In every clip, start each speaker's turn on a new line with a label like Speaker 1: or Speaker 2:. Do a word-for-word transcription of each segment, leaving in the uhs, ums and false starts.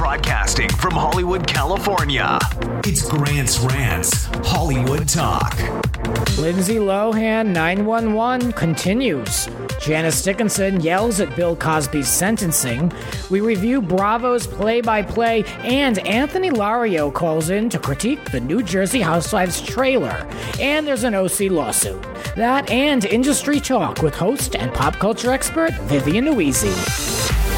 Speaker 1: Broadcasting from Hollywood, California, it's Grant's Rants Hollywood Talk.
Speaker 2: Lindsay Lohan nine one one continues. Janice Dickinson yells at Bill Cosby's sentencing. We review Bravo's play-by-play, and Anthony Lario calls in to critique the New Jersey Housewives trailer. And there's an O C lawsuit. That and industry talk with host and pop culture expert Vivian Nuizi.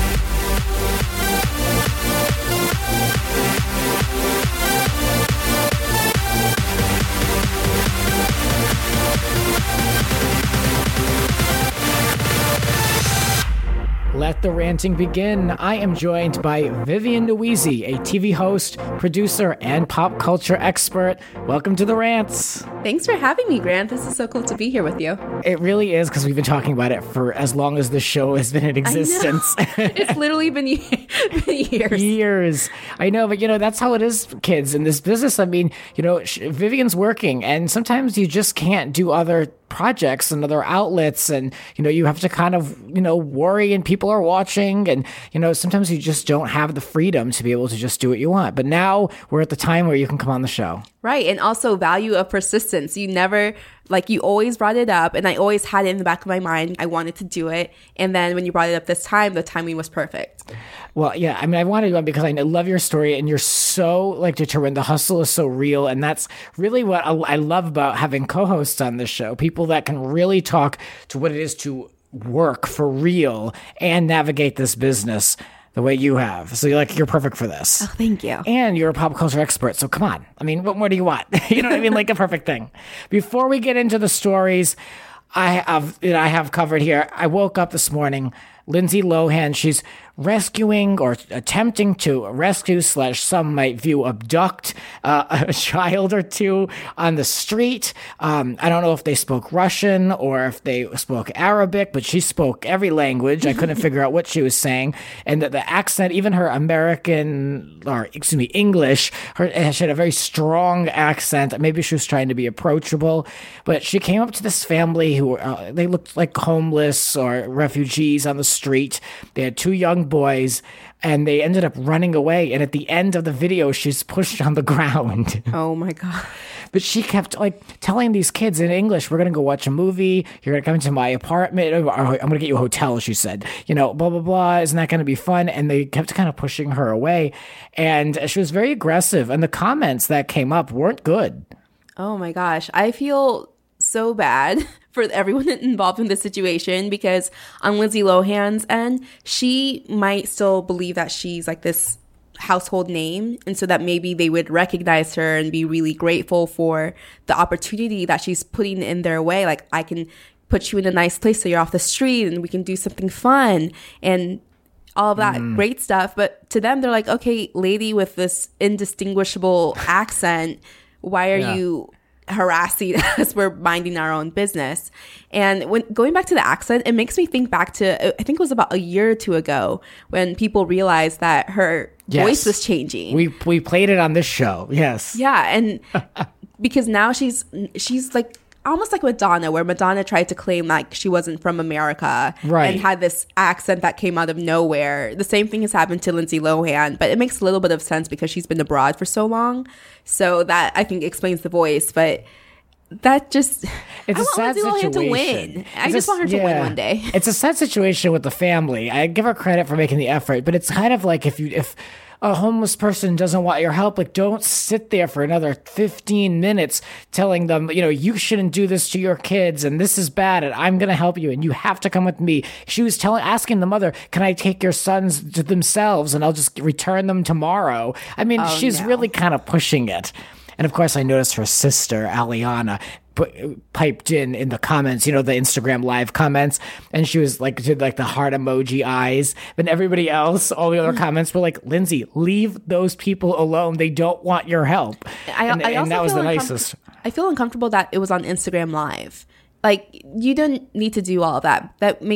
Speaker 2: Let the ranting begin. I am joined by Vivian Nuizi, a T V host, producer, and pop culture expert. Welcome to the Rants.
Speaker 3: Thanks for having me, Grant. This is so cool to be here with you.
Speaker 2: It really is, because we've been talking about it for as long as the show has been in existence.
Speaker 3: I know. It's literally been, been years.
Speaker 2: Years. I know, but you know, that's how it is for kids in this business. I mean, you know, Vivian's working, and sometimes you just can't do other projects and other outlets, and you know, you have to kind of, you know, worry, and people are watching, and you know, sometimes you just don't have the freedom to be able to just do what you want. But now we're at the time where you can come on the show.
Speaker 3: Right. And also value of persistence. You never, like, you always brought it up, and I always had it in the back of my mind. I wanted to do it. And then when you brought it up this time, the timing was perfect.
Speaker 2: Well, yeah, I mean, I wanted to because I love your story, and you're so, like, determined. The hustle is so real, and that's really what I love about having co-hosts on this show, people that can really talk to what it is to work for real and navigate this business the way you have. So you're like, you're perfect for this.
Speaker 3: Oh, thank you.
Speaker 2: And you're a pop culture expert, so come on. I mean, what more do you want? You know what I mean? Like a perfect thing. Before we get into the stories I have, you know, I have covered here, I woke up this morning, Lindsay Lohan, she's rescuing or attempting to rescue slash some might view abduct uh, a child or two on the street. Um, I don't know if they spoke Russian or if they spoke Arabic, but she spoke every language. I couldn't figure out what she was saying. And the, the accent, even her American, or excuse me, English, her, she had a very strong accent. Maybe she was trying to be approachable, but she came up to this family who, uh, they looked like homeless or refugees on the street. They had two young boys, and they ended up running away, and at the end of the video she's pushed on the ground.
Speaker 3: Oh my god.
Speaker 2: But she kept like telling these kids in English, we're gonna go watch a movie, you're gonna come into my apartment, or I'm gonna get you a hotel, she said, you know, blah blah blah, isn't that gonna be fun? And they kept kind of pushing her away, and she was very aggressive, and the comments that came up weren't good.
Speaker 3: Oh my gosh, I feel so bad for everyone involved in this situation, because on Lindsay Lohan's end, she might still believe that she's like this household name, and so that maybe they would recognize her and be really grateful for the opportunity that she's putting in their way. Like, I can put you in a nice place so you're off the street and we can do something fun and all of that mm. great stuff. But to them, they're like, okay, lady with this indistinguishable accent, why are yeah. you harassing us? We're minding our own business. And when going back to the accent, it makes me think back to, I think it was about a year or two ago, when people realized that her
Speaker 2: yes.
Speaker 3: voice was changing.
Speaker 2: We we played it on this show. Yes.
Speaker 3: Yeah. And because now she's she's like almost like Madonna, where Madonna tried to claim like she wasn't from America,
Speaker 2: right,
Speaker 3: and had this accent that came out of nowhere. The same thing has happened to Lindsay Lohan, but it makes a little bit of sense because she's been abroad for so long. So that, I think, explains the voice. But that just,
Speaker 2: it's
Speaker 3: I
Speaker 2: a
Speaker 3: want
Speaker 2: sad
Speaker 3: Lindsay Lohan
Speaker 2: situation.
Speaker 3: to win. I
Speaker 2: it's
Speaker 3: just
Speaker 2: a,
Speaker 3: want her to
Speaker 2: yeah.
Speaker 3: win one day.
Speaker 2: It's a sad situation with the family. I give her credit for making the effort, but it's kind of like if you if a homeless person doesn't want your help, like, don't sit there for another fifteen minutes telling them, you know, you shouldn't do this to your kids, and this is bad, and I'm going to help you, and you have to come with me. She was telling, asking the mother, can I take your sons to themselves, and I'll just return them tomorrow? I mean,
Speaker 3: oh,
Speaker 2: she's
Speaker 3: no.
Speaker 2: really kind of pushing it. And of course, I noticed her sister, Aliana, put, piped in in the comments, you know, the Instagram live comments, and she was like, did like the heart emoji eyes. Then everybody else, all the other comments were like, Lindsay, leave those people alone. They don't want your help.
Speaker 3: I,
Speaker 2: and
Speaker 3: I
Speaker 2: and
Speaker 3: also
Speaker 2: that was
Speaker 3: feel
Speaker 2: the
Speaker 3: uncom-
Speaker 2: nicest.
Speaker 3: I feel uncomfortable that it was on Instagram Live. Like, you don't need to do all of that. That makes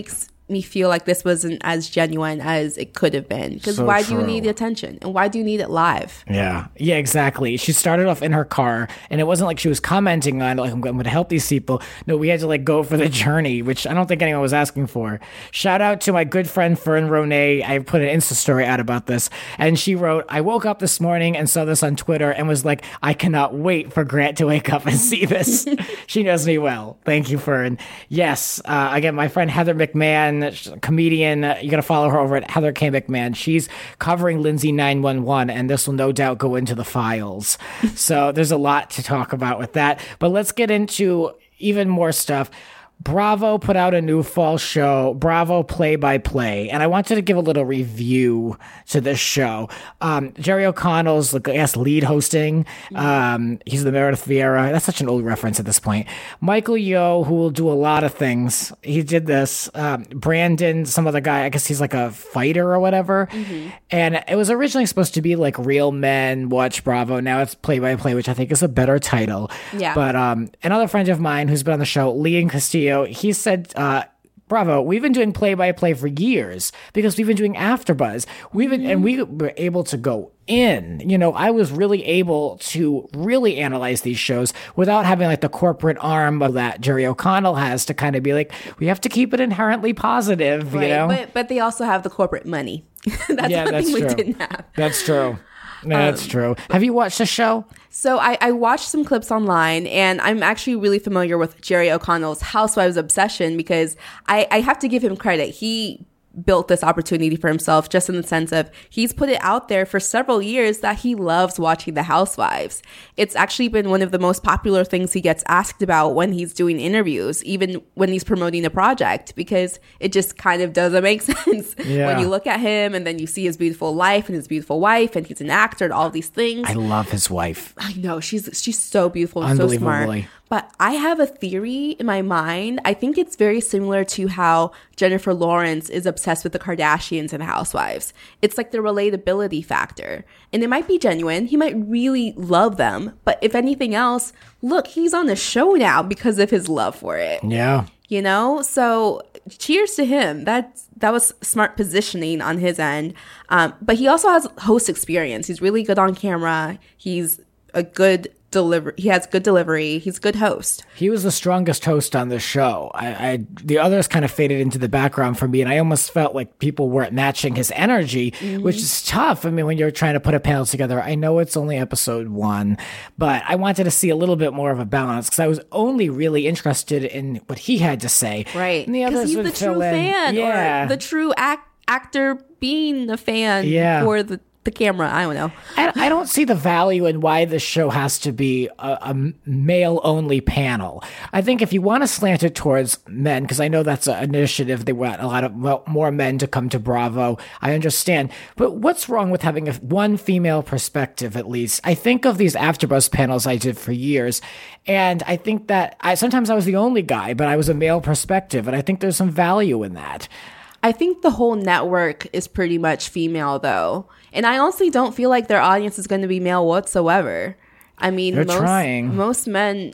Speaker 3: me feel like this wasn't as genuine as it could have been. Because
Speaker 2: So
Speaker 3: why do you
Speaker 2: true.
Speaker 3: need the attention? And why do you need it live?
Speaker 2: Yeah. Yeah, exactly. She started off in her car, and it wasn't like she was commenting on, like, I'm going to help these people. No, we had to, like, go for the journey, which I don't think anyone was asking for. Shout out to my good friend Fern Ronay. I put an Insta story out about this, and she wrote, I woke up this morning and saw this on Twitter and was like, I cannot wait for Grant to wake up and see this. She knows me well. Thank you, Fern. Yes. Uh, again, my friend Heather McMahon, she's a comedian. Uh, you got to follow her over at Heather K. McMahon. She's covering Lindsay nine one one, and this will no doubt go into the files. So there's a lot to talk about with that. But let's get into even more stuff. Bravo put out a new fall show, Bravo Play by Play, and I wanted to give a little review to this show. Um, Jerry O'Connell's, I guess, lead hosting. Um, he's the Meredith Vieira. That's such an old reference at this point. Michael Yo, who will do a lot of things. He did this. Um, Brandon, some other guy, I guess he's like a fighter or whatever. Mm-hmm. And it was originally supposed to be like Real Men Watch Bravo. Now it's Play by Play, which I think is a better title.
Speaker 3: Yeah.
Speaker 2: But um, another friend of mine who's been on the show, Leon Castillo, he said, uh, Bravo, we've been doing play-by-play for years because we've been doing AfterBuzz. We've been, and we were able to go in. You know, I was really able to really analyze these shows without having like the corporate arm of that Jerry O'Connell has to kind of be like, we have to keep it inherently positive,
Speaker 3: Right.
Speaker 2: you know?
Speaker 3: But, but they also have the corporate money. That's
Speaker 2: Yeah,
Speaker 3: one
Speaker 2: that's
Speaker 3: thing we
Speaker 2: true.
Speaker 3: didn't have.
Speaker 2: That's true. That's
Speaker 3: Um,
Speaker 2: true. Have you watched the show?
Speaker 3: So I, I watched some clips online, and I'm actually really familiar with Jerry O'Connell's Housewives obsession because I, I have to give him credit. He built this opportunity for himself just in the sense of he's put it out there for several years that he loves watching the Housewives. It's actually been one of the most popular things he gets asked about when he's doing interviews, even when he's promoting a project, because it just kind of doesn't make sense
Speaker 2: Yeah.
Speaker 3: when you look at him and then you see his beautiful life and his beautiful wife and he's an actor and all these things.
Speaker 2: I love his wife.
Speaker 3: I know she's she's so beautiful and so smart.
Speaker 2: Unbelievably.
Speaker 3: But I have a theory in my mind. I think it's very similar to how Jennifer Lawrence is obsessed with the Kardashians and Housewives. It's like the relatability factor. And it might be genuine. He might really love them. But if anything else, look, he's on the show now because of his love for it.
Speaker 2: Yeah.
Speaker 3: You know? So cheers to him. That's that was smart positioning on his end. Um, but he also has host experience. He's really good on camera. He's a good deliver. He has good delivery. He's a good host.
Speaker 2: He was the strongest host on the show. I, I the others kind of faded into the background for me, and I almost felt like people weren't matching his energy, mm-hmm. which is tough. I mean, when you're trying to put a panel together, I know it's only episode one, but I wanted to see a little bit more of a balance because I was only really interested in what he had to say.
Speaker 3: Right.
Speaker 2: And the
Speaker 3: Because
Speaker 2: others
Speaker 3: he's
Speaker 2: would
Speaker 3: the
Speaker 2: fill
Speaker 3: true
Speaker 2: in.
Speaker 3: fan,
Speaker 2: Yeah.
Speaker 3: or the true act- actor being a fan
Speaker 2: Yeah.
Speaker 3: for the the camera. I don't know.
Speaker 2: I, I don't see the value in why this show has to be a, a male-only panel. I think if you want to slant it towards men, because I know that's an initiative, they want a lot of well, more men to come to Bravo. I understand. But what's wrong with having a, one female perspective, at least? I think of these AfterBuzz panels I did for years, and I think that I sometimes I was the only guy, but I was a male perspective, and I think there's some value in that.
Speaker 3: I think the whole network is pretty much female, though. And I honestly don't feel like their audience is going to be male whatsoever. I mean,
Speaker 2: They're
Speaker 3: most,
Speaker 2: trying.
Speaker 3: most men,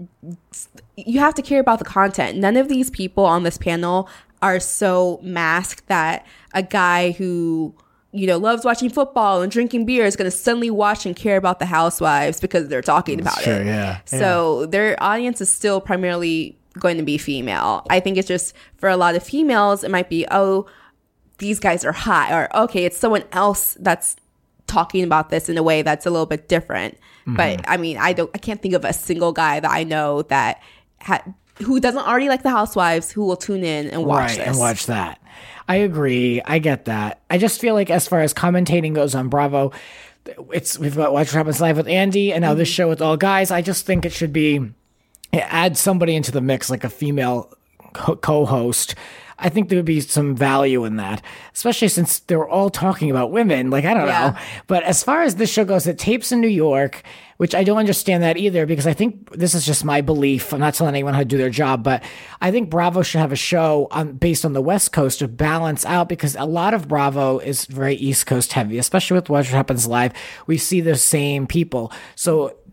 Speaker 3: you have to care about the content. None of these people on this panel are so masked that a guy who, you know, loves watching football and drinking beer is going to suddenly watch and care about the Housewives because they're talking about
Speaker 2: Sure,
Speaker 3: it.
Speaker 2: yeah,
Speaker 3: So their audience is still primarily going to be female. I think it's just for a lot of females, it might be, oh, these guys are hot, or okay, it's someone else that's talking about this in a way that's a little bit different. Mm-hmm. But I mean, I don't, I can't think of a single guy that I know that ha- who doesn't already like the Housewives who will tune in and watch
Speaker 2: right,
Speaker 3: this
Speaker 2: and watch that. I agree. I get that. I just feel like as far as commentating goes on Bravo, it's we've got Watch What Happens Live with Andy, and now mm-hmm. this show with all guys. I just think it should be add somebody into the mix, like a female co- co-host. I think there would be some value in that, especially since they were all talking about women. Like, I don't
Speaker 3: Yeah.
Speaker 2: know. But as far as this show goes, it tapes in New York, which I don't understand that either, because I think this is just my belief. I'm not telling anyone how to do their job, but I think Bravo should have a show on, based on the West Coast to balance out, because a lot of Bravo is very East Coast heavy, especially with What Happens Live. We see the same people. So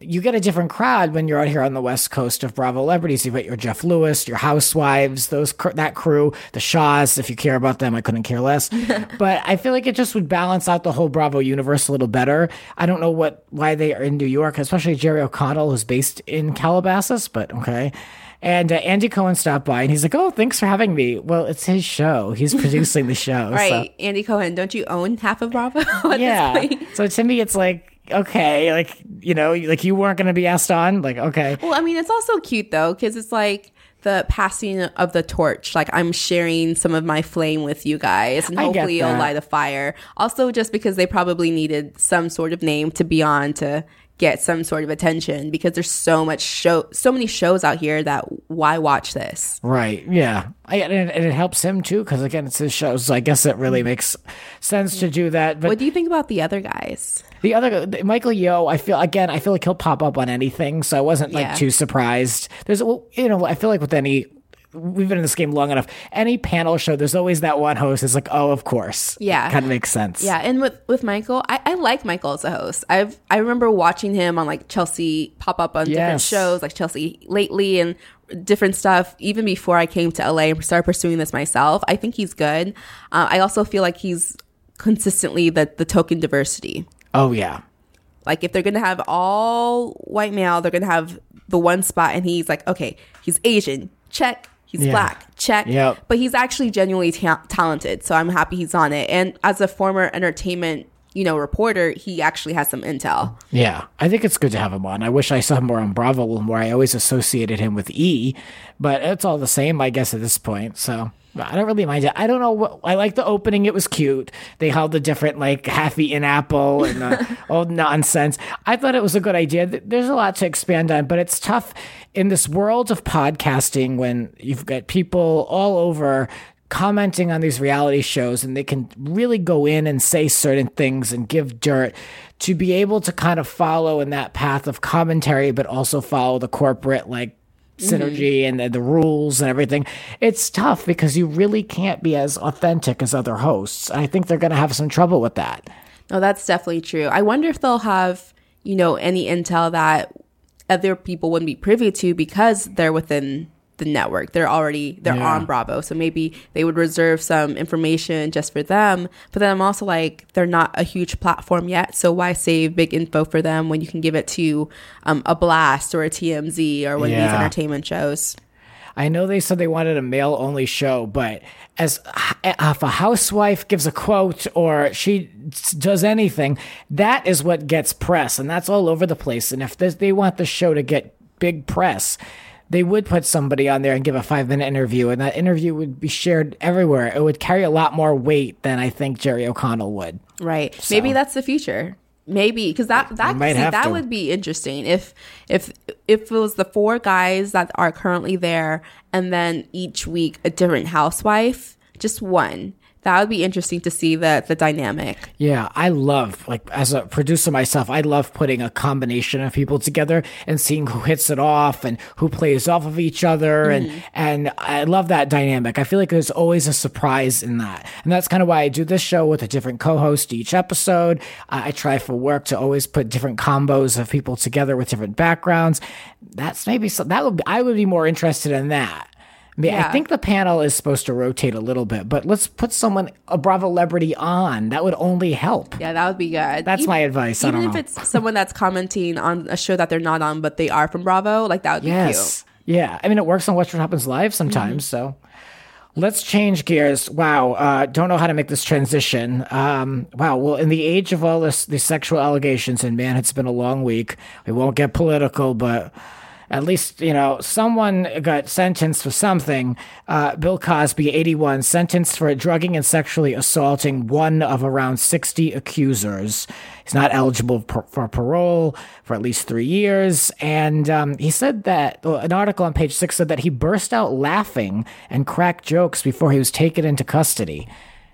Speaker 2: you get a different crowd when you're out here on the West Coast of Bravo celebrities. You've got your Jeff Lewis, your Housewives, those that crew, the Shaws. If you care about them, I couldn't care less. But I feel like it just would balance out the whole Bravo universe a little better. I don't know what why they are in New York, especially Jerry O'Connell, who's based in Calabasas, but okay. And uh, Andy Cohen stopped by, and he's like, "Oh, thanks for having me." Well, it's his show; he's producing the show,
Speaker 3: right?
Speaker 2: So.
Speaker 3: Andy Cohen, don't you own half of Bravo? At
Speaker 2: yeah.
Speaker 3: This point?
Speaker 2: So to me, it's like, okay, like you know, like you weren't going to be asked on, like okay.
Speaker 3: Well, I mean, it's also cute though, because it's like the passing of the torch. Like I'm sharing some of my flame with you guys, and hopefully you'll light a fire. Also, just because they probably needed some sort of name to be on to get some sort of attention, because there's so much show, so many shows out here that why watch this?
Speaker 2: Right. Yeah. I, and, it, and it helps him too, because again, it's his show. So I guess it really makes sense to do that. But
Speaker 3: what do you think about the other guys?
Speaker 2: The other Michael Yo, I feel again, I feel like he'll pop up on anything, so I wasn't like
Speaker 3: Yeah.
Speaker 2: too surprised. There's, well, you know, I feel like with any. We've been in this game long enough. Any panel show, there's always that one host is like, oh, of course.
Speaker 3: Yeah.
Speaker 2: Kind of makes sense.
Speaker 3: Yeah, and with, with Michael, I, I like Michael as a host. I've I remember watching him on like Chelsea pop up on different
Speaker 2: Yes.
Speaker 3: shows, like Chelsea Lately and different stuff, even before I came to L A and started pursuing this myself. I think he's good. Uh, I also feel like he's consistently the, the token diversity.
Speaker 2: Oh, yeah.
Speaker 3: Like if they're going to have all white male, they're going to have the one spot, and he's like, okay, he's Asian, check. He's
Speaker 2: Yeah.
Speaker 3: black, check.
Speaker 2: Yep.
Speaker 3: But he's actually genuinely ta- talented, so I'm happy he's on it. And as a former entertainment, you know, reporter, he actually has some intel.
Speaker 2: Yeah, I think it's good to have him on. I wish I saw him more on Bravo a little more. I always associated him with E, but it's all the same, I guess, at this point. So I don't really mind it. I don't know what I like the opening. It was cute. They held the different like half-eaten apple and uh, all nonsense. I thought it was a good idea. There's a lot to expand on, but it's tough in this world of podcasting when you've got people all over commenting on these reality shows, and they can really go in and say certain things and give dirt, to be able to kind of follow in that path of commentary, but also follow the corporate like synergy mm-hmm. and the, the rules and everything. It's tough because you really can't be as authentic as other hosts. I think they're going to have some trouble with that.
Speaker 3: No, that's definitely true. I wonder if they'll have, you know, any intel that other people wouldn't be privy to because they're within the network. They're already, they're
Speaker 2: Yeah.
Speaker 3: on Bravo. So maybe they would reserve some information just for them. But then I'm also like, they're not a huge platform yet. So why save big info for them when you can give it to um, a Blast or a T M Z or one of these
Speaker 2: Yeah.
Speaker 3: entertainment shows?
Speaker 2: I know they said they wanted a male-only show, but as if a housewife gives a quote or she does anything, that is what gets press, and that's all over the place. And if they want the show to get big press, they would put somebody on there and give a five-minute interview, and that interview would be shared everywhere. It would carry a lot more weight than I think Jerry O'Connell would.
Speaker 3: Right.
Speaker 2: So.
Speaker 3: Maybe that's the future. Maybe because that that
Speaker 2: might
Speaker 3: see,
Speaker 2: have
Speaker 3: that
Speaker 2: to.
Speaker 3: would be interesting if if if it was the four guys that are currently there, and then each week a different housewife, just one. That would be interesting to see the the dynamic.
Speaker 2: Yeah, I love, like, as a producer myself, I love putting a combination of people together and seeing who hits it off and who plays off of each other.
Speaker 3: Mm-hmm.
Speaker 2: And, and I love that dynamic. I feel like there's always a surprise in that. And that's kind of why I do this show with a different co-host each episode. I, I try for work to always put different combos of people together with different backgrounds. That's maybe, so that would be, I would be more interested in that. I mean,
Speaker 3: Yeah.
Speaker 2: I think the panel is supposed to rotate a little bit, but let's put someone, a Bravo celebrity on. That would only help.
Speaker 3: Yeah, that would be good.
Speaker 2: That's
Speaker 3: even,
Speaker 2: my advice. I
Speaker 3: Even
Speaker 2: don't
Speaker 3: if
Speaker 2: know.
Speaker 3: it's someone that's commenting on a show that they're not on, but they are from Bravo, like that would be
Speaker 2: Yes. Yeah. I mean, it works on What Happens Live sometimes.
Speaker 3: Mm-hmm.
Speaker 2: So let's change gears. Wow. Uh, don't know how to make this transition. Um, wow. Well, in the age of all this, these sexual allegations, and man, it's been a long week. We won't get political, but at least, you know, someone got sentenced for something. Uh, Bill Cosby, eighty-one, sentenced for drugging and sexually assaulting one of around sixty accusers. He's not eligible per- for parole for at least three years. And um, he said that, well, an article on page six said that he burst out laughing and cracked jokes before he was taken into custody.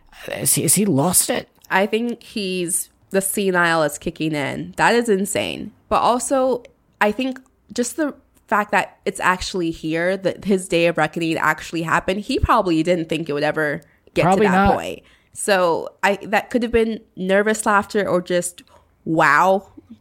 Speaker 2: Is he, is he lost it?
Speaker 3: I think he's, the senile is kicking in. That is insane. But also, I think just the fact that it's actually here, that his day of reckoning actually happened, he probably didn't think it would ever get
Speaker 2: Probably
Speaker 3: to that
Speaker 2: not.
Speaker 3: point. So I that could have been nervous laughter or just wow.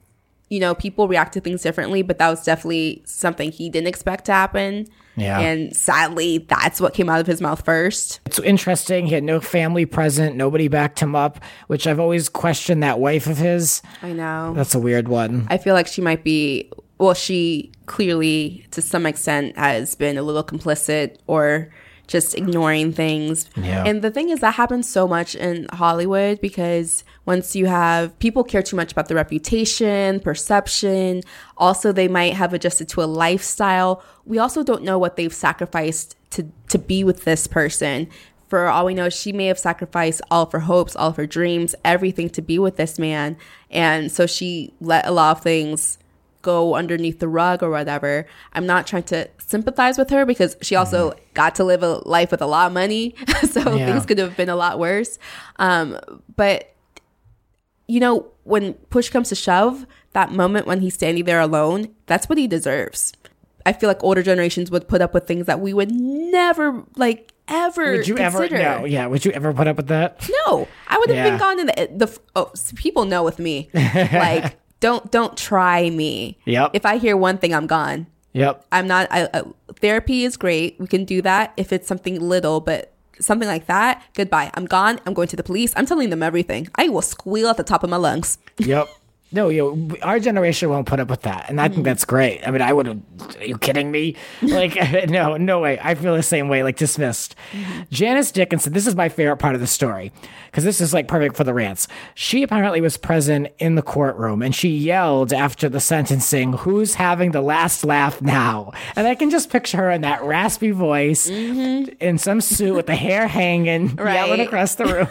Speaker 3: you know, people react to things differently, but that was definitely something he didn't expect to happen.
Speaker 2: Yeah.
Speaker 3: And sadly, that's what came out of his mouth first.
Speaker 2: It's interesting. He had no family present. Nobody backed him up, which I've always questioned that wife of his.
Speaker 3: I know.
Speaker 2: That's a weird one.
Speaker 3: I feel like she might be, well, she clearly, to some extent, has been a little complicit or just ignoring things.
Speaker 2: Yeah.
Speaker 3: And the thing is, that happens so much in Hollywood because once you have people care too much about the reputation, perception, also they might have adjusted to a lifestyle. We also don't know what they've sacrificed to, to be with this person. For all we know, she may have sacrificed all of her hopes, all of her dreams, everything to be with this man. And so she let a lot of things go underneath the rug or whatever. I'm not trying to sympathize with her because she also mm. got to live a life with a lot of money. So yeah. Things could have been a lot worse. Um, but, you know, when push comes to shove, that moment when he's standing there alone, that's what he deserves. I feel like older generations would put up with things that we would never, like, ever
Speaker 2: Would you
Speaker 3: consider.
Speaker 2: ever, no, yeah, would you ever put up with that?
Speaker 3: No, I would have
Speaker 2: Yeah.
Speaker 3: been gone in the, the oh, people know with me. Like, don't, don't try me.
Speaker 2: Yep.
Speaker 3: If I hear one thing, I'm gone.
Speaker 2: Yep.
Speaker 3: I'm not, I, uh, therapy is great. We can do that if it's something little, but something like that, goodbye. I'm gone. I'm going to the police. I'm telling them everything. I will squeal at the top of my lungs.
Speaker 2: Yep. No, you know, our generation won't put up with that. And I think that's great. I mean, I would have, are you kidding me? Like, no, no way. I feel the same way, like dismissed. Mm-hmm. Janice Dickinson, this is my favorite part of the story because this is like perfect for the rants. She apparently was present in the courtroom and she yelled after the sentencing, "Who's having the last laugh now?" And I can just picture her in that raspy voice mm-hmm. in some suit with the hair hanging,
Speaker 3: right.
Speaker 2: yelling across the room.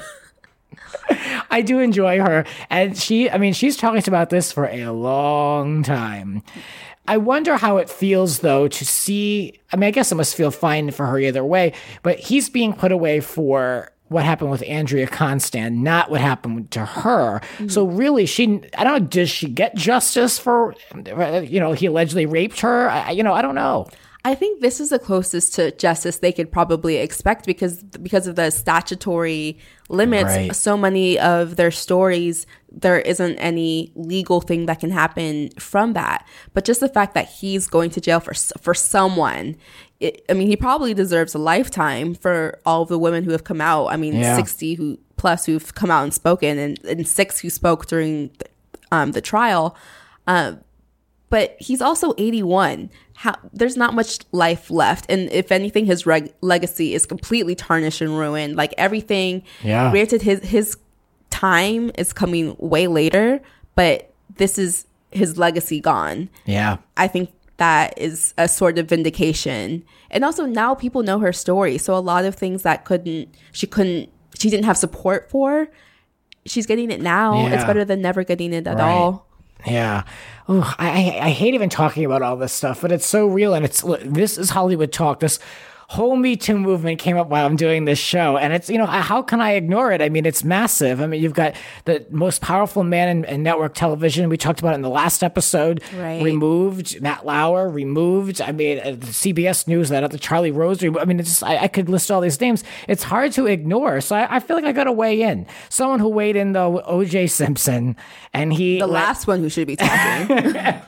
Speaker 2: I do enjoy her. And she, I mean, she's talked about this for a long time. I wonder how it feels, though, to see. I mean, I guess it must feel fine for her either way, but he's being put away for what happened with Andrea Constand, not what happened to her. Mm-hmm. So really, she, I don't know, does she get justice for, you know, he allegedly raped her? I, you know, I don't know.
Speaker 3: I think this is the closest to justice they could probably expect because because of the statutory limits.
Speaker 2: Right.
Speaker 3: So many of their stories, there isn't any legal thing that can happen from that. But just the fact that he's going to jail for for someone, it, I mean, he probably deserves a lifetime for all of the women who have come out. I mean,
Speaker 2: yeah.
Speaker 3: sixty who plus who've come out and spoken, and, and six who spoke during the, um, the trial. Um, but he's also eighty-one. How, there's not much life left. And if anything, his reg- legacy is completely tarnished and ruined. Like everything,
Speaker 2: yeah.
Speaker 3: granted, his, his time is coming way later, but this is his legacy gone.
Speaker 2: Yeah.
Speaker 3: I think that is a sort of vindication. And also now people know her story. So a lot of things that couldn't, she couldn't, she didn't have support for, she's getting it now.
Speaker 2: Yeah.
Speaker 3: It's better than never getting it at
Speaker 2: Right.
Speaker 3: all.
Speaker 2: Yeah. Ooh, I, I hate even talking about all this stuff, but it's so real. And it's, this is Hollywood talk. This whole Me Too movement came up while I'm doing this show. And it's, you know, how can I ignore it? I mean, it's massive. I mean, you've got the most powerful man in, in network television. We talked about it in the last episode.
Speaker 3: Right.
Speaker 2: Removed. Matt Lauer, removed. I mean, uh, the C B S News, that other Charlie Rose. I mean, it's just, I, I could list all these names. It's hard to ignore. So I, I feel like I got to weigh in. Someone who weighed in, though, O J Simpson. And he.
Speaker 3: The
Speaker 2: let,
Speaker 3: last one who should be talking.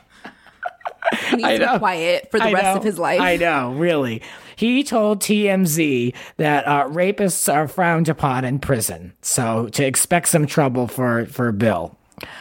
Speaker 3: He needs to be quiet for the
Speaker 2: I
Speaker 3: rest
Speaker 2: know.
Speaker 3: of his life.
Speaker 2: I know, really. He told T M Z that uh, rapists are frowned upon in prison, so to expect some trouble for, for Bill.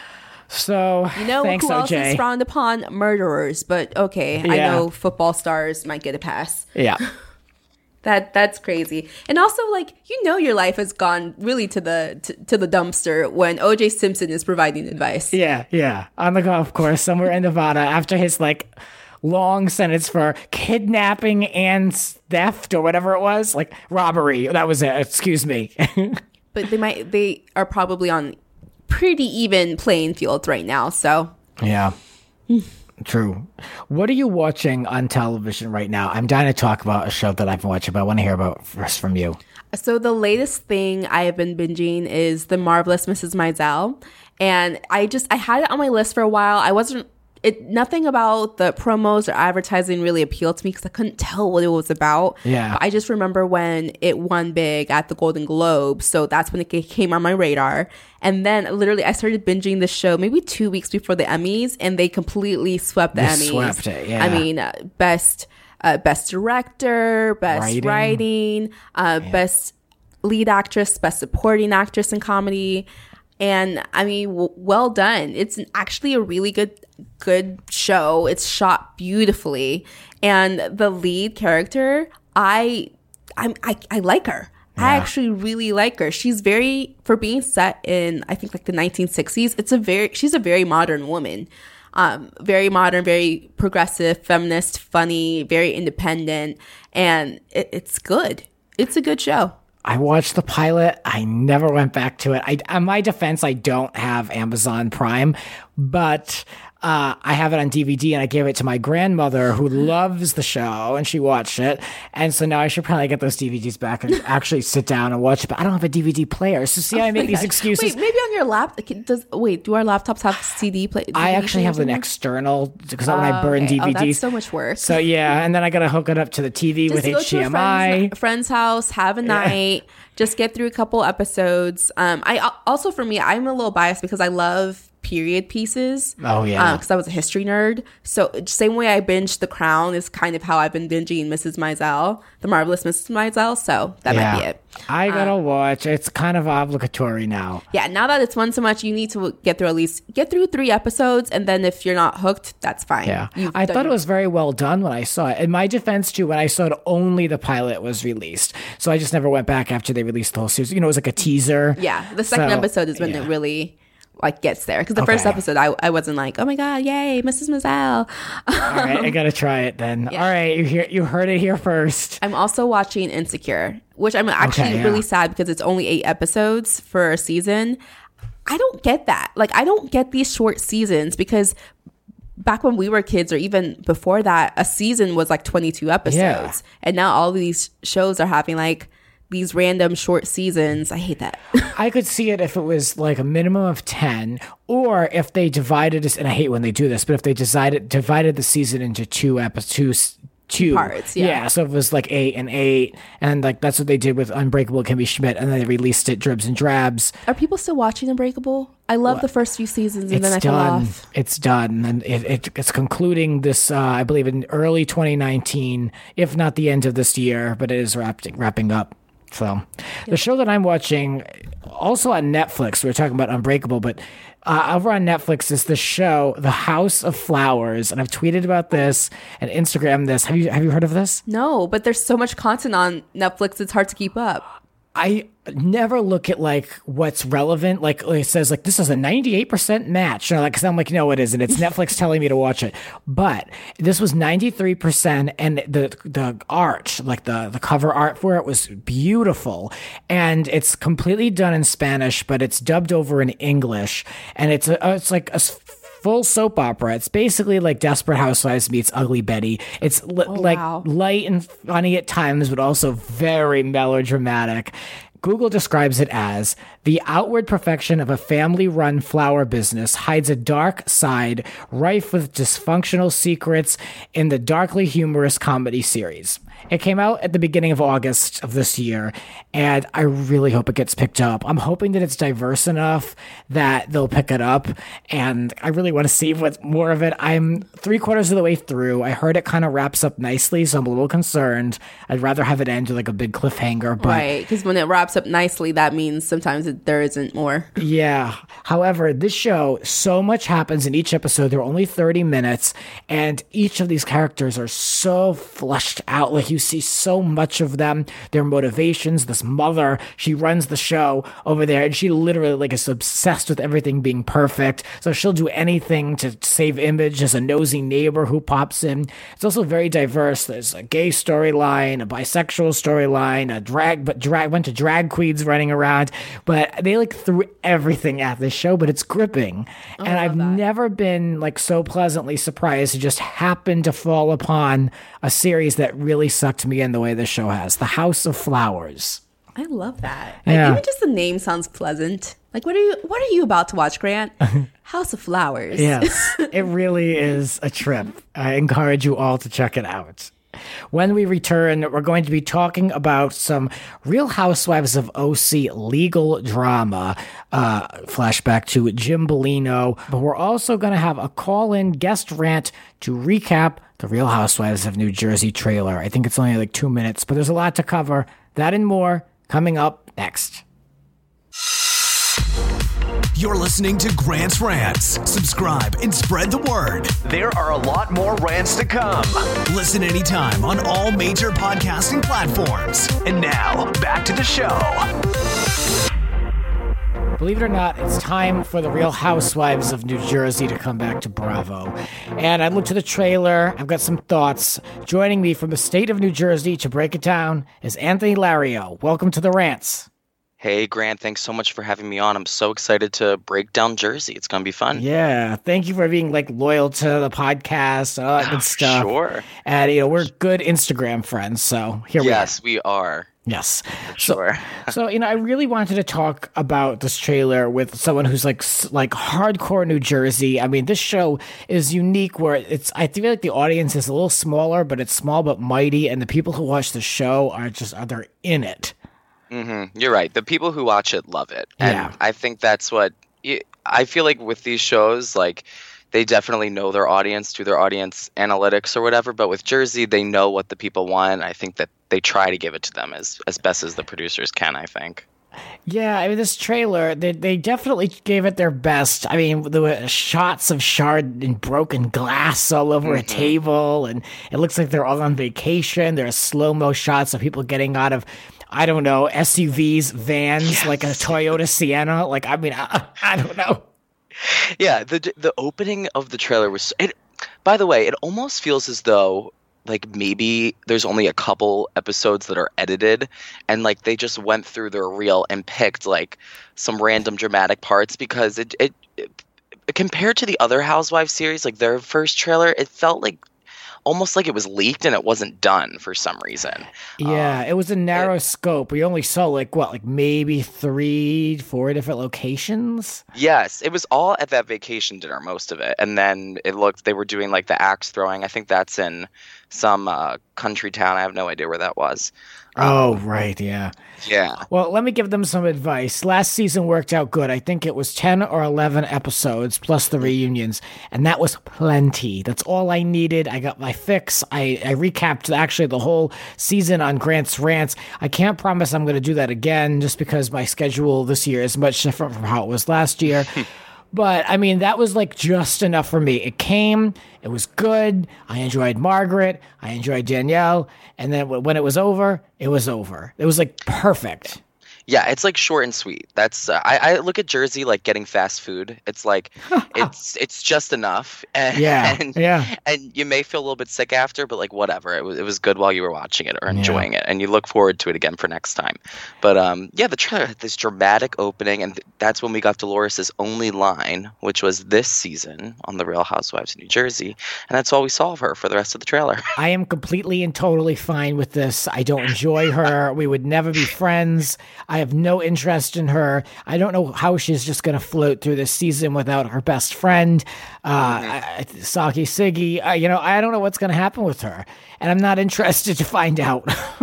Speaker 2: So,
Speaker 3: You know
Speaker 2: thanks,
Speaker 3: who else
Speaker 2: O J.
Speaker 3: is frowned upon? Murderers. But okay, I
Speaker 2: Yeah.
Speaker 3: know football stars might get a pass.
Speaker 2: Yeah.
Speaker 3: That that's crazy. And also, like, you know, your life has gone really to the to, to the dumpster when O J Simpson is providing advice.
Speaker 2: Yeah, yeah. On the golf course somewhere in Nevada after his, like, long sentence for kidnapping and theft or whatever it was. Like, robbery. That was it. Excuse me.
Speaker 3: But they might they are probably on pretty even playing fields right now. So
Speaker 2: Yeah. True. What are you watching on television right now? I'm dying to talk about a show that I've been watching, but I want to hear about first from you.
Speaker 3: So the latest thing I have been binging is The Marvelous Missus Maisel. And I just, I had it on my list for a while. I wasn't it nothing about the promos or advertising really appealed to me because I couldn't tell what it was about.
Speaker 2: Yeah.
Speaker 3: But I just remember when it won big at the Golden Globe. So that's when it came on my radar. And then literally I started binging the show maybe two weeks before the Emmys, and they completely swept the
Speaker 2: They
Speaker 3: Emmys.
Speaker 2: swept it, yeah.
Speaker 3: I mean, uh, best uh, best director, best
Speaker 2: Writing.
Speaker 3: writing, uh, best lead actress, best supporting actress in comedy. And I mean, w- well done. It's an, actually a really good, good show. It's shot beautifully, and the lead character, I, I'm, I, I like her.
Speaker 2: Yeah.
Speaker 3: I actually really like her. She's very, for being set in, I think like the nineteen sixties. It's a very, she's a very modern woman, um, very modern, very progressive, feminist, funny, very independent, and it, it's good. It's a good show.
Speaker 2: I watched the pilot. I never went back to it. I, on my defense, I don't have Amazon Prime, but uh, I have it on D V D, and I gave it to my grandmother who loves the show, and she watched it. And so now I should probably get those D V Ds back and actually sit down and watch it. But I don't have a D V D player, so see how I make these excuses.
Speaker 3: Wait, maybe on your laptop. Does wait? Do our laptops have C D play?
Speaker 2: I actually have an external because when I burn
Speaker 3: okay.
Speaker 2: D V Ds,
Speaker 3: Oh, that's so much work.
Speaker 2: So yeah, and then I gotta hook it up to the T V
Speaker 3: Just
Speaker 2: with
Speaker 3: go
Speaker 2: H D M
Speaker 3: to a
Speaker 2: I.
Speaker 3: friend's, friend's house, have a night, just get through a couple episodes. Um, I also for me, I'm a little biased because I love period pieces.
Speaker 2: Oh yeah,
Speaker 3: because I was a history nerd. So same way I binged The Crown is kind of how I've been binging Missus Maisel, The Marvelous Missus Maisel. So that
Speaker 2: yeah.
Speaker 3: might be it.
Speaker 2: I gotta um, watch. It's kind of obligatory now.
Speaker 3: Yeah, now that it's one so much, you need to get through at least get through three episodes, and then if you're not hooked, that's fine.
Speaker 2: Yeah,
Speaker 3: You've
Speaker 2: I
Speaker 3: done
Speaker 2: thought
Speaker 3: your-
Speaker 2: it was very well done when I saw it. In my defense, too, when I saw it, only the pilot was released, so I just never went back after they released the whole series. You know, it was like a teaser.
Speaker 3: Yeah, the second
Speaker 2: So,
Speaker 3: episode is when
Speaker 2: yeah.
Speaker 3: it really like gets there, because the first
Speaker 2: Okay.
Speaker 3: episode I, I wasn't like, oh my god, yay, Missus Maisel.
Speaker 2: All right, I gotta try it then.
Speaker 3: Yeah.
Speaker 2: All right, you hear you heard it here first.
Speaker 3: I'm also watching Insecure, which I'm actually
Speaker 2: Okay, yeah.
Speaker 3: really sad because it's only eight episodes for a season. I don't get that. Like, I don't get these short seasons because back when we were kids, or even before that, a season was like twenty-two episodes.
Speaker 2: Yeah.
Speaker 3: And now all these shows are having like these random short seasons. I hate that.
Speaker 2: I could see it if it was like a minimum of ten, or if they divided this. And I hate when they do this, but if they decided divided the season into two episodes, two
Speaker 3: parts, yeah.
Speaker 2: so it was like eight and eight, and like that's what they did with Unbreakable Kimmy Schmidt, and then they released it dribs and drabs.
Speaker 3: Are people still watching Unbreakable? I love the first few seasons, and
Speaker 2: It's
Speaker 3: then I fell
Speaker 2: done.
Speaker 3: off.
Speaker 2: It's done, and it, it it's concluding this. Uh, I believe in early twenty nineteen, if not the end of this year, but it is wrapping wrapping up. So, the show that I'm watching, also on Netflix, we were talking about Unbreakable, but uh, over on Netflix is the show The House of Flowers, and I've tweeted about this and Instagrammed this. Have you have you heard of this?
Speaker 3: No, but there's so much content on Netflix, it's hard to keep up.
Speaker 2: I never look at like what's relevant. Like it says like this is a ninety-eight percent match. And like, cause I'm like, no, it isn't. It's Netflix telling me to watch it. But this was ninety-three percent, and the the art, like the the cover art for it was beautiful. And it's completely done in Spanish, but it's dubbed over in English. And it's a, it's like a full soap opera. It's basically like Desperate Housewives meets Ugly Betty. It's li-
Speaker 3: Oh,
Speaker 2: like
Speaker 3: wow.
Speaker 2: light and funny at times, but also very melodramatic. Google describes it as the outward perfection of a family-run flower business hides a dark side rife with dysfunctional secrets in the darkly humorous comedy series. It came out at the beginning of August of this year, and I really hope it gets picked up. I'm hoping that it's diverse enough that they'll pick it up, and I really want to see what's more of it. I'm three quarters of the way through. I heard it kind of wraps up nicely, so I'm a little concerned. I'd rather have it end with like a big cliffhanger, but
Speaker 3: Right, because when it wraps up nicely, that means sometimes it, there isn't more.
Speaker 2: yeah. However, this show, so much happens in each episode. They're only thirty minutes, and each of these characters are so fleshed out. Like, you see so much of them, their motivations. This mother, she runs the show over there, and she literally like is obsessed with everything being perfect. So she'll do anything to save image. There's a nosy neighbor who pops in. It's also very diverse. There's a gay storyline, a bisexual storyline, a drag, but drag went to drag queens running around. But they like threw everything at this show, but it's gripping. and I've never been like so pleasantly surprised to just happen to fall upon a series that really sucked me in the way this show has. The House of Flowers.
Speaker 3: I love that.
Speaker 2: Yeah.
Speaker 3: Like, even just the name sounds pleasant. Like, what are you what are you about to watch, Grant? House of Flowers.
Speaker 2: Yes, it really is a trip. I encourage you all to check it out. When we return, we're going to be talking about some Real Housewives of O C legal drama, uh, flashback to Jim Bellino, but we're also going to have a call-in guest rant to recap the Real Housewives of New Jersey trailer. I think it's only like two minutes, but there's a lot to cover. That and more coming up next.
Speaker 1: You're listening to Grant's Rants. Subscribe and spread the word. There are a lot more rants to come. Listen anytime on all major podcasting platforms. And now, back to the show.
Speaker 2: Believe it or not, it's time for the Real Housewives of New Jersey to come back to Bravo. And I looked at the trailer. I've got some thoughts. Joining me from the state of New Jersey to break it down is Anthony Lario. Welcome to the Rants.
Speaker 4: Hey, Grant, thanks so much for having me on. I'm so excited to break down Jersey. It's going to be fun.
Speaker 2: Yeah, thank you for being like loyal to the podcast and all that good stuff.
Speaker 4: Sure.
Speaker 2: And, you know, we're good Instagram friends, so here we are.
Speaker 4: Yes, we are.
Speaker 2: Yes.
Speaker 4: For sure.
Speaker 2: So, so, you know, I really wanted to talk about this trailer with someone who's like like hardcore New Jersey. I mean, this show is unique where it's, I feel like the audience is a little smaller, but it's small but mighty, and the people who watch the show are just, are they're in it.
Speaker 4: Mm-hmm. You're right. The people who watch it love it. And
Speaker 2: Yeah.
Speaker 4: I think that's what I feel like with these shows, like they definitely know their audience through their audience analytics or whatever. But with Jersey, they know what the people want. I think that they try to give it to them as, as best as the producers can, I think.
Speaker 2: Yeah, I mean, this trailer, they they definitely gave it their best. I mean, there were shots of shard and broken glass all over mm-hmm. a table, and it looks like they're all on vacation. There are slow-mo shots of people getting out of, I don't know, S U Vs, vans, yes. like a Toyota Sienna. Like, I mean, I, I don't know.
Speaker 4: Yeah, the the opening of the trailer was, it, by the way, it almost feels as though like maybe there's only a couple episodes that are edited and like they just went through their reel and picked like some random dramatic parts, because it, it, it compared to the other Housewives series, like their first trailer, it felt like almost like it was leaked and it wasn't done for some reason.
Speaker 2: Yeah,
Speaker 4: um,
Speaker 2: it was a narrow
Speaker 4: it,
Speaker 2: scope. We only saw like what, like maybe three, four different locations.
Speaker 4: Yes, it was all at that vacation dinner, most of it. And then it looked, they were doing like the axe throwing. I think that's in some uh, country town. I have no idea where that was.
Speaker 2: Oh, um, right, yeah.
Speaker 4: Yeah.
Speaker 2: Well, let me give them some advice. Last season worked out good. I think it was ten or eleven episodes plus the reunions, and that was plenty. That's all I needed. I got my fix. I, I recapped actually the whole season on Grant's Rants. I can't promise I'm going to do that again just because my schedule this year is much different from how it was last year. But, I mean, that was, like, just enough for me. It came, it was good, I enjoyed Margaret, I enjoyed Danielle, and then when it was over, it was over. It was, like, perfect.
Speaker 4: Yeah, it's like short and sweet. That's uh, I, I look at Jersey like getting fast food. It's like it's it's just enough. And,
Speaker 2: yeah,
Speaker 4: and,
Speaker 2: yeah.
Speaker 4: And you may feel a little bit sick after, but like whatever. It was it was good while you were watching it or enjoying yeah. it, and you look forward to it again for next time. But um, yeah, the trailer had this dramatic opening, and th- that's when we got Dolores' only line, which was this season on The Real Housewives of New Jersey, and that's all we saw of her for the rest of the trailer.
Speaker 2: I am completely and totally fine with this. I don't enjoy her. We would never be friends. I I have no interest in her. I don't know how she's just going to float through this season without her best friend, uh, mm-hmm. Saki Siggy. Uh, you know, I don't know what's going to happen with her, and I'm not interested to find out.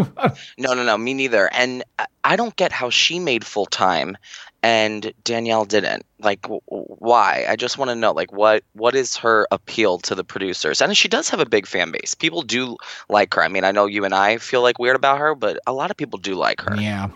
Speaker 4: no, no, no, me neither. And I don't get how she made full time and Danielle didn't. Like, w- why? I just want to know, like, what what is her appeal to the producers? And she does have a big fan base. People do like her. I mean, I know you and I feel like weird about her, but a lot of people do like her.
Speaker 2: Yeah.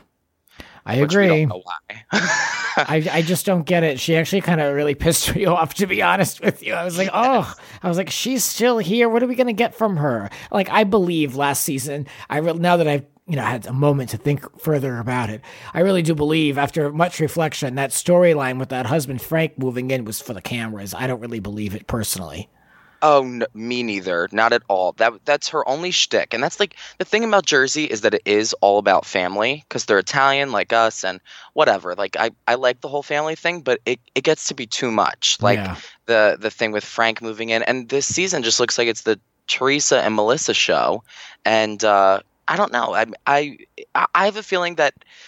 Speaker 2: I
Speaker 4: Which
Speaker 2: agree.
Speaker 4: We don't know why.
Speaker 2: I I just don't get it. She actually kind of really pissed me off, to be honest with you. I was like, oh, I was like, she's still here. What are we gonna get from her? Like, I believe last season. I re- now that I've you know had a moment to think further about it, I really do believe, after much reflection, that storyline with that husband Frank moving in was for the cameras. I don't really believe it personally.
Speaker 4: Oh, no, me neither. Not at all. That that's her only shtick, and that's like the thing about Jersey is that it is all about family because they're Italian like us and whatever. Like I, I like the whole family thing, but it, it gets to be too much. Like
Speaker 2: yeah.
Speaker 4: the the thing with Frank moving in, and this season just looks like it's the Teresa and Melissa show, and uh, I don't know. I I I have a feeling that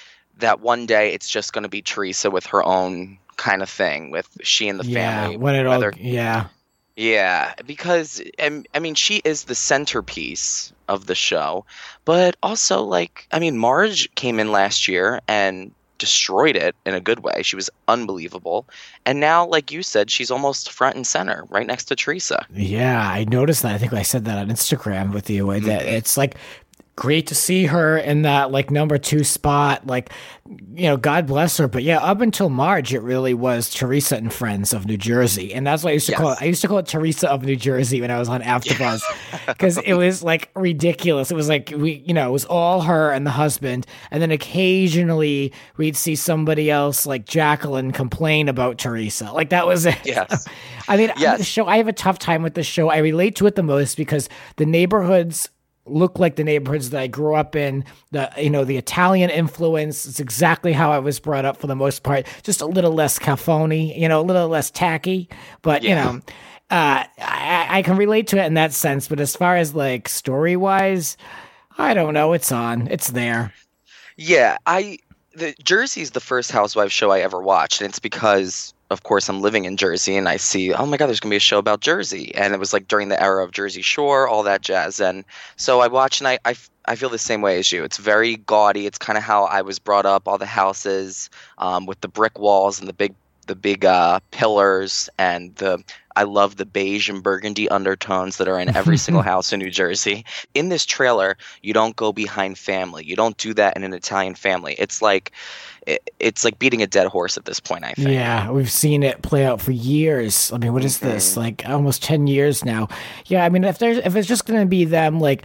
Speaker 4: that one day it's just going to be Teresa with her own kind of thing with she and the
Speaker 2: yeah,
Speaker 4: family.
Speaker 2: When it all,
Speaker 4: whether,
Speaker 2: yeah.
Speaker 4: Yeah, because um, I mean, she is the centerpiece of the show, but also like, I mean, Marge came in last year and destroyed it in a good way. She was unbelievable. And now, like you said, she's almost front and center right next to Teresa.
Speaker 2: Yeah, I noticed that. I think I said that on Instagram with you. Mm-hmm. That it's like great to see her in that like number two spot. Like, you know, God bless her. But yeah, up until Marge, it really was Teresa and Friends of New Jersey. And that's what I used to yes. call it. I used to call it Teresa of New Jersey when I was on AfterBuzz because it was like ridiculous. It was like, we, you know, it was all her and the husband. And then occasionally we'd see somebody else like Jacqueline complain about Teresa. Like that was it.
Speaker 4: Yes.
Speaker 2: I mean,
Speaker 4: yes.
Speaker 2: the show, I have a tough time with the show. I relate to it the most because the neighborhoods look like the neighborhoods that I grew up in. The, you know, the Italian influence. It's exactly how I was brought up for the most part. Just a little less caffone, you know, a little less tacky. But, yeah. you know, uh, I, I can relate to it in that sense. But as far as like story wise, I don't know. It's on. It's there.
Speaker 4: Yeah, I the Jersey's the first Housewives show I ever watched, and it's because, of course, I'm living in Jersey, and I see, oh my God, there's going to be a show about Jersey. And it was like during the era of Jersey Shore, all that jazz. And so I watch, and I, I, I feel the same way as you. It's very gaudy. It's kind of how I was brought up, all the houses um, with the brick walls and the big the big uh, pillars. And the I love the beige and burgundy undertones that are in every single house in New Jersey. In this trailer, you don't go behind family. You don't do that in an Italian family. It's like it's like beating a dead horse at this point, I think.
Speaker 2: Yeah, we've seen it play out for years. I mean, what is mm-hmm. this? Like almost ten years now. Yeah, I mean, if there's if it's just going to be them like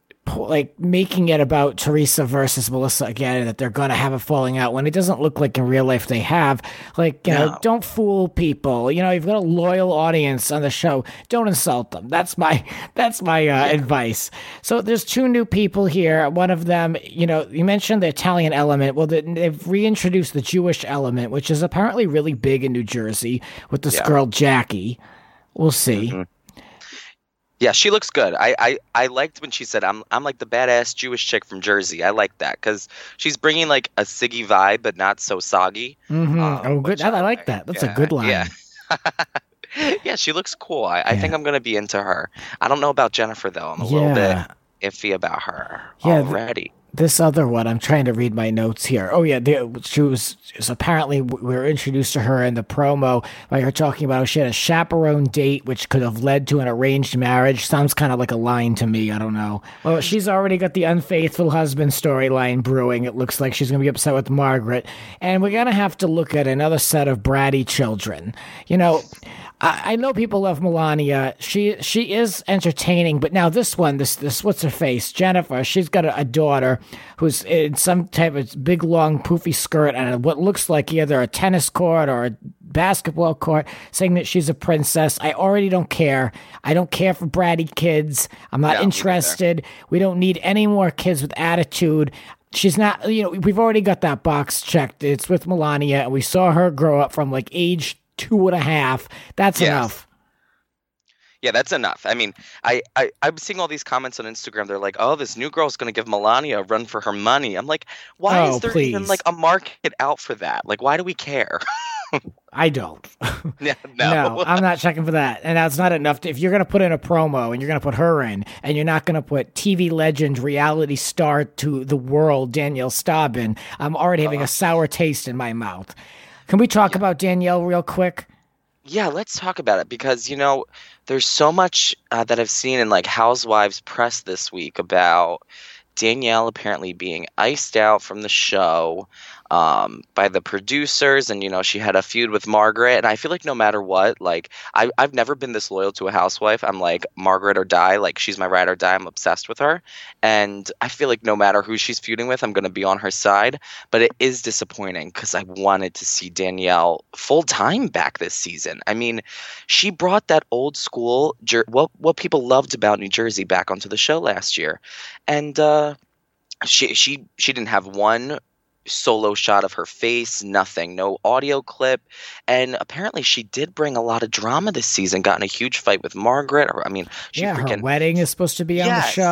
Speaker 2: like making it about Teresa versus Melissa again, and that they're going to have a falling out when it doesn't look like in real life they have. Like, you no. know, don't fool people. You know, you've got a loyal audience on the show. Don't insult them. That's my that's my uh, yeah. advice. So there's two new people here. One of them, you know, you mentioned the Italian element. Well, they've reintroduced the Jewish element, which is apparently really big in New Jersey with this yeah. girl Jackie. We'll see.
Speaker 4: Mm-hmm. Yeah, she looks good. I, I, I liked when she said, I'm I'm like the badass Jewish chick from Jersey. I like that because she's bringing like a Siggy vibe, but not so soggy.
Speaker 2: Mm-hmm. Um, oh, good. I, I like that. That's yeah, a good line.
Speaker 4: Yeah, yeah, she looks cool. I, yeah. I think I'm going to be into her. I don't know about Jennifer, though. I'm a yeah. little bit iffy about her yeah, already.
Speaker 2: The- This other one, I'm trying to read my notes here. Oh, yeah, the, she was, was apparently, we were introduced to her in the promo by her talking about how she had a chaperone date, which could have led to an arranged marriage. Sounds kind of like a line to me. I don't know. Well, she's already got the unfaithful husband storyline brewing. It looks like she's going to be upset with Margaret. And we're going to have to look at another set of bratty children. You know, I, I know people love Melania. She she is entertaining, but now this one, this, this what's her face? Jennifer, she's got a, a daughter who's in some type of big, long, poofy skirt and what looks like either a tennis court or a basketball court, saying that she's a princess. I already don't care. I don't care for bratty kids. I'm not yeah, interested. We don't need any more kids with attitude. She's not, you know, we've already got that box checked. It's with Melania, and we saw her grow up from like age two and a half. That's yes. enough.
Speaker 4: Yeah, that's enough. I mean, I, I, I'm seeing all these comments on Instagram. They're like, oh, this new girl's going to give Melania a run for her money. I'm like, why oh, is there
Speaker 2: please.
Speaker 4: even like a market out for that? Like, why do we care?
Speaker 2: I don't.
Speaker 4: Yeah, no.
Speaker 2: no, I'm not checking for that. And that's not enough. To, if you're going to put in a promo and you're going to put her in, and you're not going to put T V legend, reality star to the world, Danielle Staub in, I'm already having uh, a sour taste in my mouth. Can we talk yeah. about Danielle real quick?
Speaker 4: Yeah, let's talk about it because, you know, there's so much uh, that I've seen in like Housewives press this week about Danielle apparently being iced out from the show um, by the producers. And, you know, she had a feud with Margaret. And I feel like no matter what, like I, I've never been this loyal to a housewife. I'm like Margaret or die. Like she's my ride or die. I'm obsessed with her. And I feel like no matter who she's feuding with, I'm going to be on her side. But it is disappointing because I wanted to see Danielle full time back this season. I mean, she brought that old school, jer- what, what people loved about New Jersey back onto the show last year. And uh, she she she didn't have one solo shot of her face, nothing, no audio clip. And apparently she did bring a lot of drama this season, got in a huge fight with Margaret. Or, I mean, she
Speaker 2: yeah,
Speaker 4: freaking,
Speaker 2: her wedding is supposed to be on
Speaker 4: yes.
Speaker 2: the show.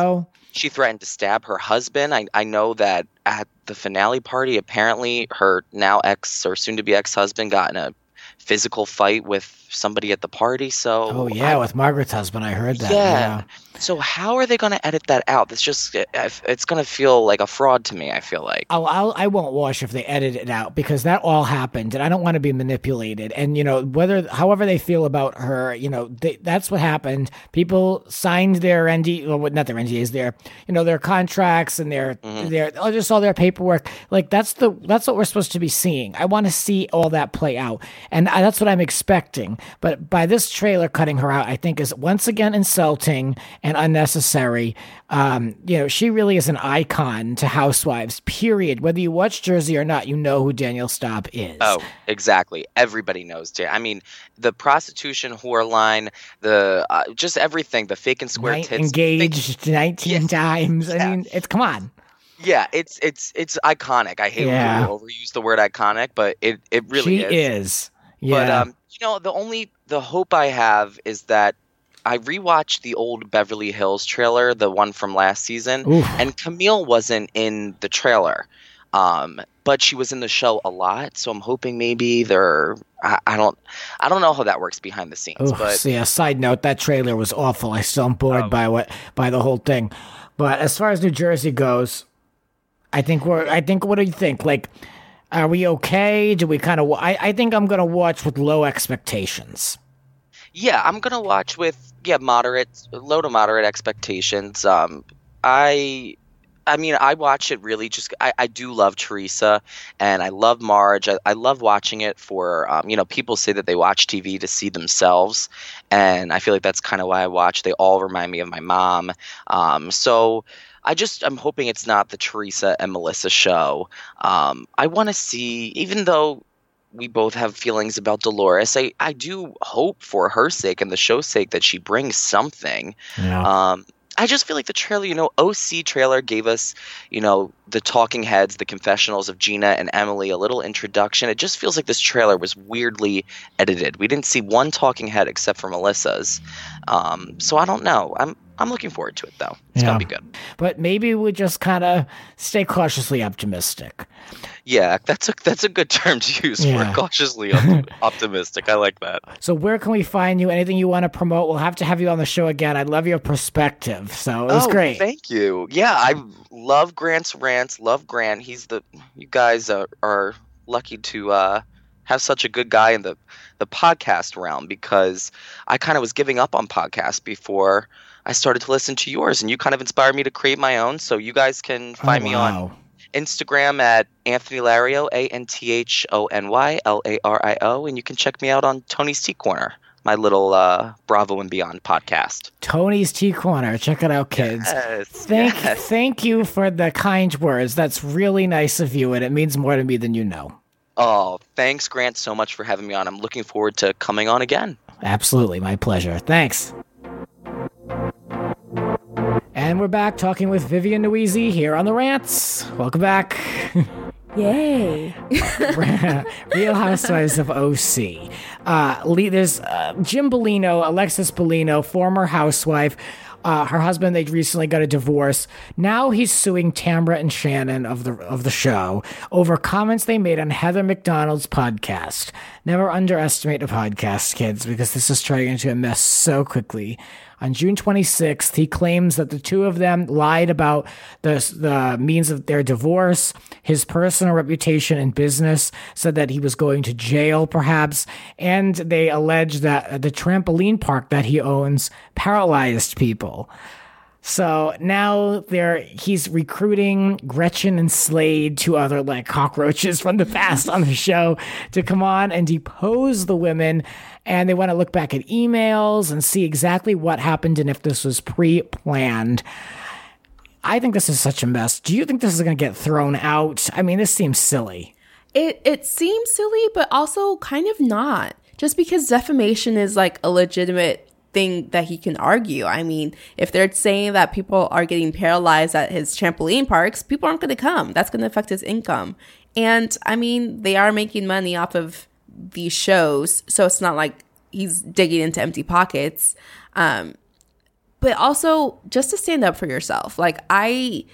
Speaker 4: She threatened to stab her husband. I, I know that at the finale party, apparently her now ex or soon to be ex-husband got in a physical fight with somebody at the party. So
Speaker 2: oh yeah,
Speaker 4: I,
Speaker 2: with Margaret's husband, I heard that.
Speaker 4: Yeah.
Speaker 2: yeah.
Speaker 4: So how are they going to edit that out? It's just it's going to feel like a fraud to me. I feel like
Speaker 2: I'll, I'll I won't watch if they edit it out because that all happened, and I don't want to be manipulated. And you know whether however they feel about her, you know they, that's what happened. People signed their N D, well, not their N D As, their you know their contracts and their mm-hmm. their oh, just all their paperwork. Like that's the that's what we're supposed to be seeing. I want to see all that play out, and I, that's what I'm expecting. But by this trailer cutting her out, I think is once again insulting and unnecessary. Um, you know, she really is an icon to housewives, period. Whether you watch Jersey or not, you know who Danielle Staub is.
Speaker 4: Oh, exactly. Everybody knows. I mean, the prostitution whore line, the uh, just everything, the fake and square
Speaker 2: Night
Speaker 4: tits.
Speaker 2: Engaged
Speaker 4: fake,
Speaker 2: nineteen
Speaker 4: yeah,
Speaker 2: times.
Speaker 4: yeah.
Speaker 2: I mean, it's, come on.
Speaker 4: Yeah, it's it's it's iconic. I hate
Speaker 2: yeah.
Speaker 4: when people overuse the word iconic, but it, it really
Speaker 2: she
Speaker 4: is.
Speaker 2: She is. Yeah.
Speaker 4: But, um, you know, the only, the hope I have is that I rewatched the old Beverly Hills trailer, the one from last season,
Speaker 2: Oof.
Speaker 4: and Camille wasn't in the trailer, um, but she was in the show a lot. So I'm hoping maybe they're, I, I don't, I don't know how that works behind the scenes.
Speaker 2: Oof.
Speaker 4: But
Speaker 2: So yeah, side note, that trailer was awful. I still am bored oh. by what by the whole thing. But as far as New Jersey goes, I think we're. I think. What do you think? Like, are we okay? Do we kind of? I, I think I'm gonna watch with low expectations.
Speaker 4: Yeah, I'm gonna watch with yeah moderate, low to moderate expectations. Um, I, I mean, I watch it really just. I, I do love Teresa, and I love Marge. I, I love watching it for. Um, you know, people say that they watch T V to see themselves, and I feel like that's kind of why I watch. They all remind me of my mom. Um, so. I just I'm hoping it's not the Teresa and Melissa show. Um, I want to see, even though we both have feelings about Dolores, I, I do hope for her sake and the show's sake that she brings something.
Speaker 2: Yeah.
Speaker 4: Um, I just feel like the trailer, you know, O C trailer gave us, you know, the talking heads, the confessionals of Gina and Emily, a little introduction. It just feels like this trailer was weirdly edited. We didn't see one talking head except for Melissa's. Um, so I don't know. I'm I'm looking forward to it, though. It's
Speaker 2: yeah.
Speaker 4: going to be good.
Speaker 2: But maybe we just kind of stay cautiously optimistic.
Speaker 4: Yeah, that's a that's a good term to use
Speaker 2: yeah.
Speaker 4: for cautiously op- optimistic. I like that.
Speaker 2: So where can we find you? Anything you want to promote? We'll have to have you on the show again. I love your perspective. So it was
Speaker 4: oh,
Speaker 2: great.
Speaker 4: Thank you. Yeah, I love Grant's rants. Love Grant. He's the you guys are, are lucky to uh, have such a good guy in the the podcast realm, because I kind of was giving up on podcasts before I started to listen to yours, and you kind of inspired me to create my own. So you guys can find
Speaker 2: oh,
Speaker 4: me
Speaker 2: wow.
Speaker 4: on Instagram at Anthony Lario, A N T H O N Y L A R I O, and you can check me out on Tony's Tea Corner, my little uh, Bravo and Beyond podcast.
Speaker 2: Tony's Tea Corner. Check it out, kids.
Speaker 4: Yes,
Speaker 2: thank,
Speaker 4: yes.
Speaker 2: thank you for the kind words. That's really nice of you, and it means more to me than you know.
Speaker 4: Oh, thanks, Grant, so much for having me on. I'm looking forward to coming on again.
Speaker 2: Absolutely. My pleasure. Thanks. And we're back talking with Vivian Nuizi here on The Rants. Welcome back.
Speaker 3: Yay.
Speaker 2: Real Housewives of O C. Uh, there's uh, Jim Bellino, Alexis Bellino, former housewife. Uh, her husband, they recently got a divorce. Now he's suing Tamra and Shannon of the of the show over comments they made on Heather McDonald's podcast. Never underestimate a podcast, kids, because this is turning into a mess so quickly. On June twenty-sixth, he claims that the two of them lied about the, the means of their divorce, his personal reputation in business, said that he was going to jail, perhaps, and they allege that the trampoline park that he owns paralyzed people. So now they're he's recruiting Gretchen and Slade, two other like cockroaches from the past on the show, to come on and depose the women. And they want to look back at emails and see exactly what happened and if this was pre-planned. I think this is such a mess. Do you think this is going to get thrown out? I mean, this seems silly.
Speaker 3: It it seems silly, but also kind of not. Just because defamation is like a legitimate thing that he can argue. I mean, if they're saying that people are getting paralyzed at his trampoline parks, people aren't going to come. That's going to affect his income. And I mean, they are making money off of these shows, so it's not like he's digging into empty pockets. Um, but also just to stand up for yourself. Like I,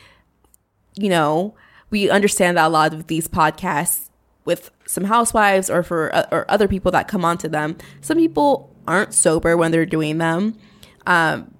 Speaker 3: you know, we understand that a lot of these podcasts with some housewives or for uh, or other people that come onto them, some people aren't sober when they're doing them. Um,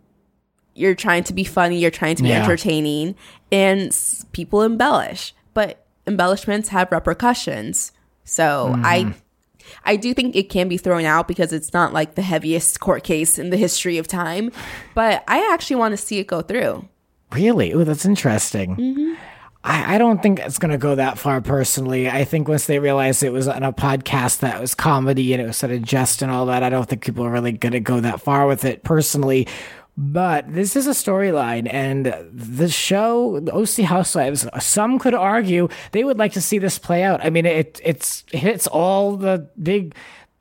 Speaker 3: you're trying to be funny, you're trying to be yeah. entertaining, and s- people embellish, but embellishments have repercussions. So mm. I I do think it can be thrown out because it's not like the heaviest court case in the history of time, but I actually want to see it go through.
Speaker 2: Really? Oh, that's interesting.
Speaker 3: Mm-hmm.
Speaker 2: I, I don't think it's going to go that far personally. I think once they realize it was on a podcast that was comedy and it was sort of jest and all that, I don't think people are really going to go that far with it personally. But this is a storyline, and the show, the O C Housewives, some could argue they would like to see this play out. I mean, it it's it hits all the big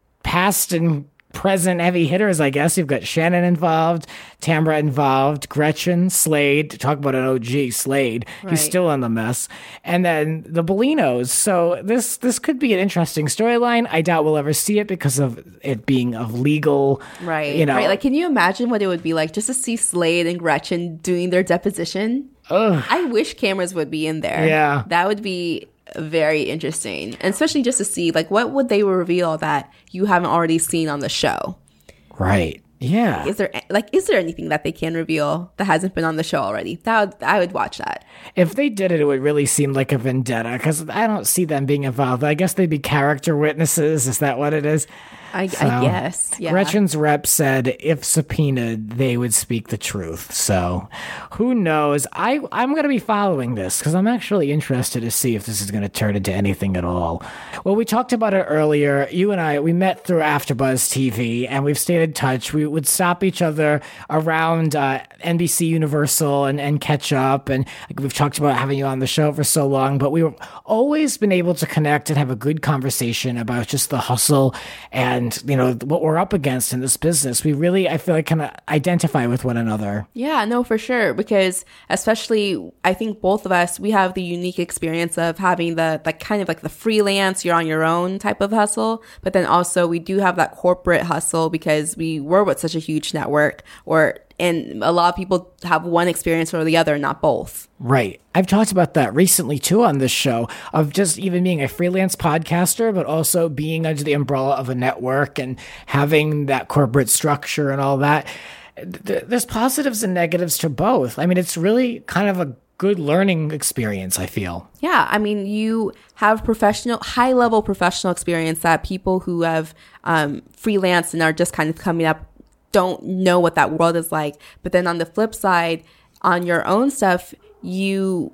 Speaker 2: past and present heavy hitters, I guess. You've got Shannon involved, Tamra involved, Gretchen, Slade. Talk about an O G, Slade. Right. He's still in the mess. And then the Bellinos. So this this could be an interesting storyline. I doubt we'll ever see it because of it being of legal,
Speaker 3: right?
Speaker 2: You know,
Speaker 3: right. Like, can you imagine what it would be like just to see Slade and Gretchen doing their deposition?
Speaker 2: Ugh.
Speaker 3: I wish cameras would be in there.
Speaker 2: Yeah,
Speaker 3: that would be very interesting, and especially just to see like what would they reveal that you haven't already seen on the show.
Speaker 2: Right. Yeah.
Speaker 3: Is there like is there anything that they can reveal that hasn't been on the show already? That would, I would watch that.
Speaker 2: If they did it, it would really seem like a vendetta because I don't see them being involved. I guess they'd be character witnesses. Is that what it is?
Speaker 3: I, so, I guess. Yeah.
Speaker 2: Gretchen's rep said if subpoenaed, they would speak the truth. So who knows? I, I'm going to be following this because I'm actually interested to see if this is going to turn into anything at all. Well, we talked about it earlier. You and I, we met through AfterBuzz T V and we've stayed in touch. We would stop each other around uh, N B C Universal and, and catch up. And like, we've talked about having you on the show for so long, but we've always been able to connect and have a good conversation about just the hustle and And, you know, what we're up against in this business. We really, I feel like, kind of identify with one another.
Speaker 3: Yeah, no, for sure. Because especially, I think both of us, we have the unique experience of having the, like, kind of like the freelance, you're on your own type of hustle. But then also we do have that corporate hustle because we were with such a huge network, or and a lot of people have one experience or the other, not both.
Speaker 2: Right. I've talked about that recently, too, on this show, of just even being a freelance podcaster, but also being under the umbrella of a network and having that corporate structure and all that. There's positives and negatives to both. I mean, it's really kind of a good learning experience, I feel.
Speaker 3: Yeah. I mean, you have professional, high level professional experience that people who have um, freelanced and are just kind of coming up don't know what that world is like. But then on the flip side, on your own stuff, you,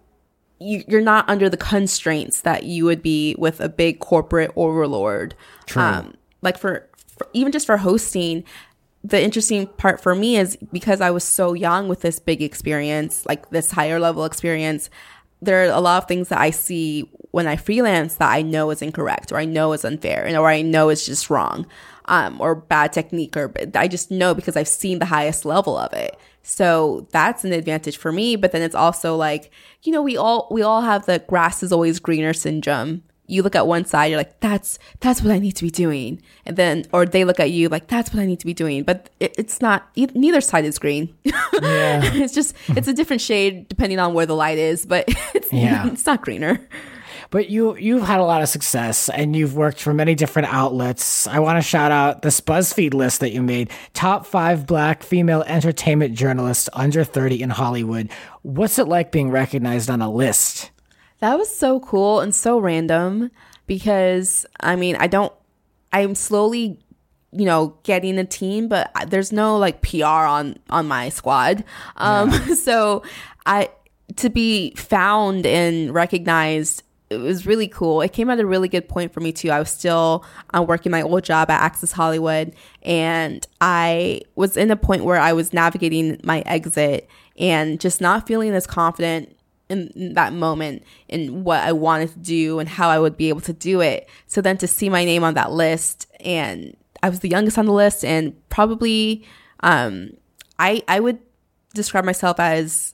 Speaker 3: you you're not under the constraints that you would be with a big corporate overlord.
Speaker 2: True.
Speaker 3: Um, like for, for even just for hosting, the interesting part for me is because I was so young with this big experience, like this higher level experience, there are a lot of things that I see when I freelance that I know is incorrect or I know is unfair and or I know is just wrong. Um, or bad technique, or I just know because I've seen the highest level of it. So that's an advantage for me. But then it's also like, you know, we all we all have the grass is always greener syndrome. You look at one side, you're like, that's that's what I need to be doing, and then or they look at you like, that's what I need to be doing. But it, it's not. Neither side is green.
Speaker 2: Yeah.
Speaker 3: It's just it's a different shade depending on where the light is, but it's
Speaker 2: yeah.
Speaker 3: it's not greener.
Speaker 2: But you, you've had a lot of success and you've worked for many different outlets. I want to shout out this BuzzFeed list that you made. Top five black female entertainment journalists under thirty in Hollywood. What's it like being recognized on a list?
Speaker 3: That was so cool and so random because, I mean, I don't, I'm slowly, you know, getting a team, but there's no like P R on, on my squad. Um, yeah. So I, to be found and recognized, it was really cool. It came at a really good point for me too. I was still uh, working my old job at Access Hollywood, and I was in a point where I was navigating my exit and just not feeling as confident in, in that moment in what I wanted to do and how I would be able to do it. So then to see my name on that list, and I was the youngest on the list, and probably um, I I would describe myself as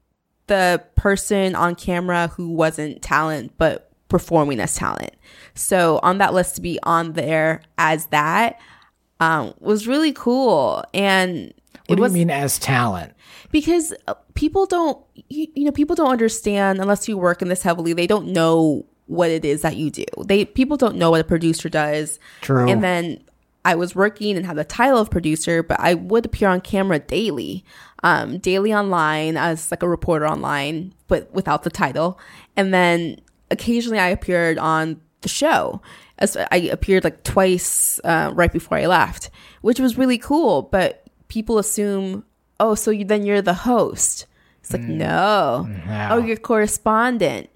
Speaker 3: the person on camera who wasn't talent but performing as talent. So on that list, to be on there as that um, was really cool. And
Speaker 2: What
Speaker 3: it
Speaker 2: do
Speaker 3: was,
Speaker 2: you mean as talent?
Speaker 3: Because people don't, you, you know, people don't understand unless you work in this heavily. They don't know what it is that you do. They people don't know what a producer does.
Speaker 2: True.
Speaker 3: And then I was working and had the title of producer, but I would appear on camera daily, um, daily online as like a reporter online, but without the title. And then occasionally I appeared on the show. As I appeared like twice uh, right before I left, which was really cool. But people assume, oh, so you, then you're the host. It's like, mm. no. no. Oh, you're correspondent.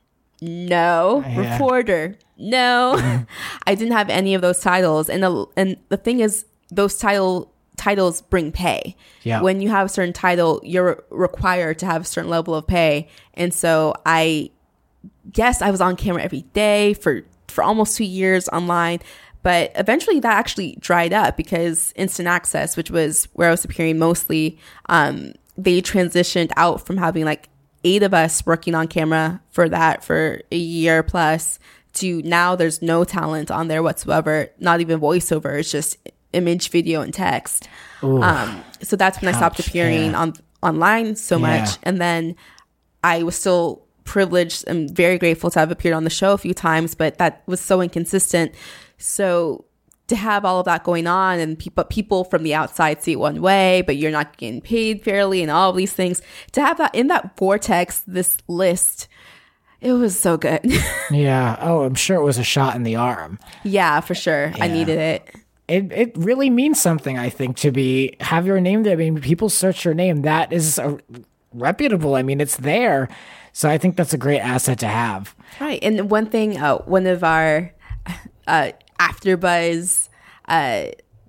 Speaker 3: No. Yeah. Reporter. No. Mm. I didn't have any of those titles. And the, and the thing is, those title titles bring pay.
Speaker 2: Yeah.
Speaker 3: When you have a certain title, you're required to have a certain level of pay. And so I, yes, I was on camera every day for, for almost two years online. But eventually that actually dried up because Instant Access, which was where I was appearing mostly, um, they transitioned out from having like eight of us working on camera for that for a year plus to now there's no talent on there whatsoever, not even voiceover. It's just image, video, and text. Um, so that's when Ouch, I stopped appearing yeah. on online so yeah. much. And then I was still privileged and very grateful to have appeared on the show a few times, but that was so inconsistent. So to have all of that going on and people people from the outside see it one way, but you're not getting paid fairly and all of these things, to have that in that vortex, this list, it was so good.
Speaker 2: Yeah. Oh, I'm sure it was a shot in the arm.
Speaker 3: Yeah, for sure. Yeah. I needed it.
Speaker 2: It it really means something, I think, to be have your name there. I mean, people search your name. That is a, reputable. I mean, it's there. So I think that's a great asset to have.
Speaker 3: Right. And one thing, uh, one of our uh, AfterBuzz uh,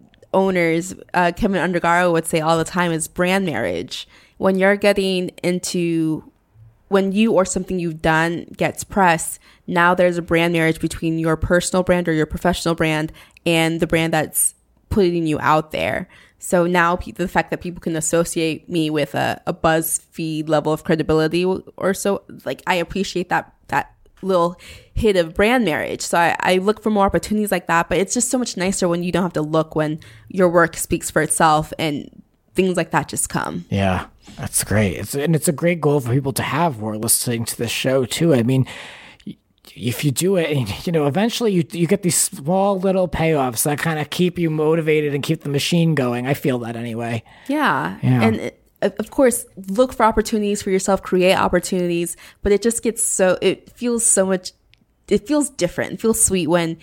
Speaker 3: owners, uh, Kevin Undergaro, would say all the time is brand marriage. When you're getting into, when you or something you've done gets press, now there's a brand marriage between your personal brand or your professional brand and the brand that's putting you out there. So now pe- the fact that people can associate me with a, a BuzzFeed level of credibility or so, like I appreciate that that little hit of brand marriage. So I, I look for more opportunities like that, but it's just so much nicer when you don't have to look, when your work speaks for itself and things like that just come.
Speaker 2: Yeah, that's great. It's, and it's a great goal for people to have who are listening to this show too. I mean, if you do it, and, you know, eventually you you get these small little payoffs that kind of keep you motivated and keep the machine going. I feel that anyway.
Speaker 3: Yeah. yeah. And it, of course, look for opportunities for yourself, create opportunities, but it just gets so, it feels so much, it feels different. It feels sweet when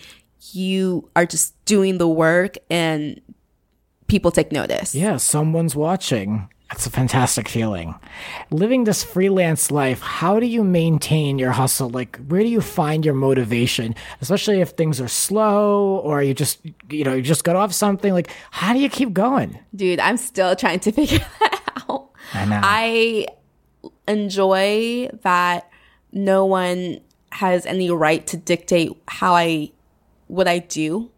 Speaker 3: you are just doing the work and people take notice.
Speaker 2: Yeah, someone's watching. That's a fantastic feeling. Living this freelance life, how do you maintain your hustle? Like, where do you find your motivation? Especially if things are slow or you just, you know, you just got off something. Like, how do you keep going?
Speaker 3: Dude, I'm still trying to figure that out.
Speaker 2: I know.
Speaker 3: I enjoy that no one has any right to dictate how I, what I do.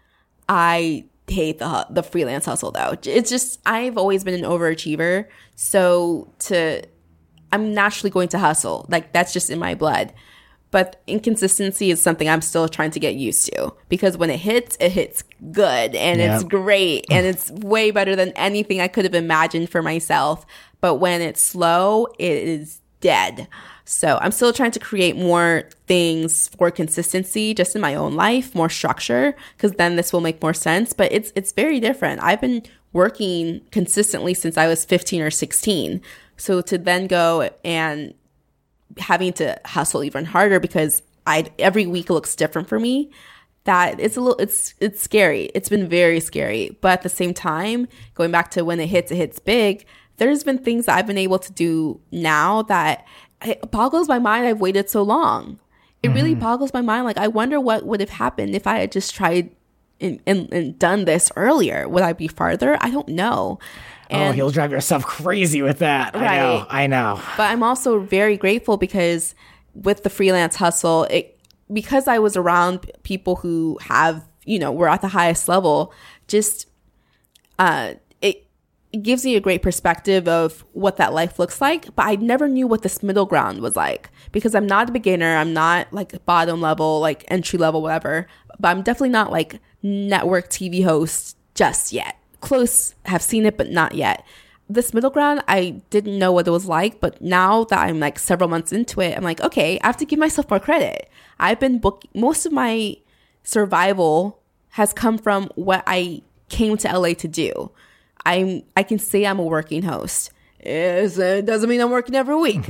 Speaker 3: I hate the the freelance hustle though. It's just, I've always been an overachiever, so to I'm naturally going to hustle. Like, that's just in my blood. But inconsistency is something I'm still trying to get used to, because when it hits, it hits good and yep. it's great and it's way better than anything I could have imagined for myself. But when it's slow, it is dead. So I'm still trying to create more things for consistency just in my own life, more structure, because then this will make more sense. But it's it's very different. I've been working consistently since I was fifteen or sixteen. So to then go and having to hustle even harder because I every week looks different for me, that it's a little it's it's scary. It's been very scary. But at the same time, going back to when it hits, it hits big. There's been things that I've been able to do now that it boggles my mind I've waited so long. It mm-hmm. really boggles my mind. Like, I wonder what would have happened if I had just tried and, and, and done this earlier. Would I be farther? I don't know.
Speaker 2: And, oh, you'll drive yourself crazy with that. Right. I know. I know.
Speaker 3: But I'm also very grateful because with the freelance hustle, it because I was around people who have, you know, were at the highest level, just uh it gives me a great perspective of what that life looks like. But I never knew what this middle ground was like, because I'm not a beginner. I'm not like bottom level, like entry level, whatever. But I'm definitely not like network T V host just yet. Close, have seen it, but not yet. this middle ground, I didn't know what it was like, but now that I'm like several months into it, I'm like, okay, I have to give myself more credit. I've been booking, most of my survival has come from what I came to L A to do. I'm, I can say I'm a working host. It doesn't mean I'm working every week,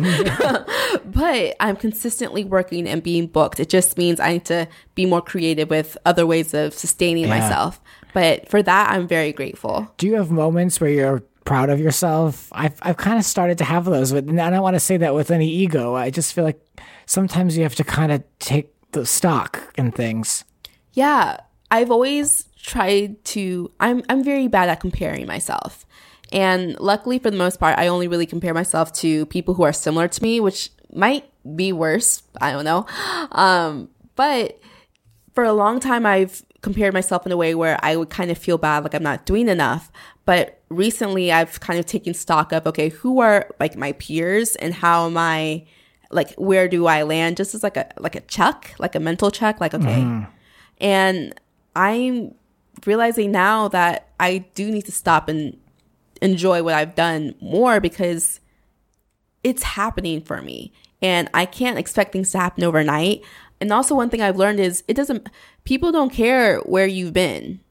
Speaker 3: but I'm consistently working and being booked. It just means I need to be more creative with other ways of sustaining yeah. myself. But for that, I'm very grateful.
Speaker 2: Do you have moments where you're proud of yourself? I've I've kind of started to have those, but I don't want to say that with any ego. I just feel like sometimes you have to kind of take the stock in things.
Speaker 3: Yeah, I've always tried to. I'm I'm very bad at comparing myself. And luckily, for the most part, I only really compare myself to people who are similar to me, which might be worse. I don't know. Um, but for a long time, I've compared myself in a way where I would kind of feel bad, like I'm not doing enough. But recently, I've kind of taken stock of, okay, who are like my peers and how am I, like, where do I land? Just as like a like a check, like a mental check, like, okay. Mm. And I'm realizing now that I do need to stop and enjoy what I've done more because it's happening for me and I can't expect things to happen overnight. And also one thing I've learned is it doesn't, people don't care where you've been.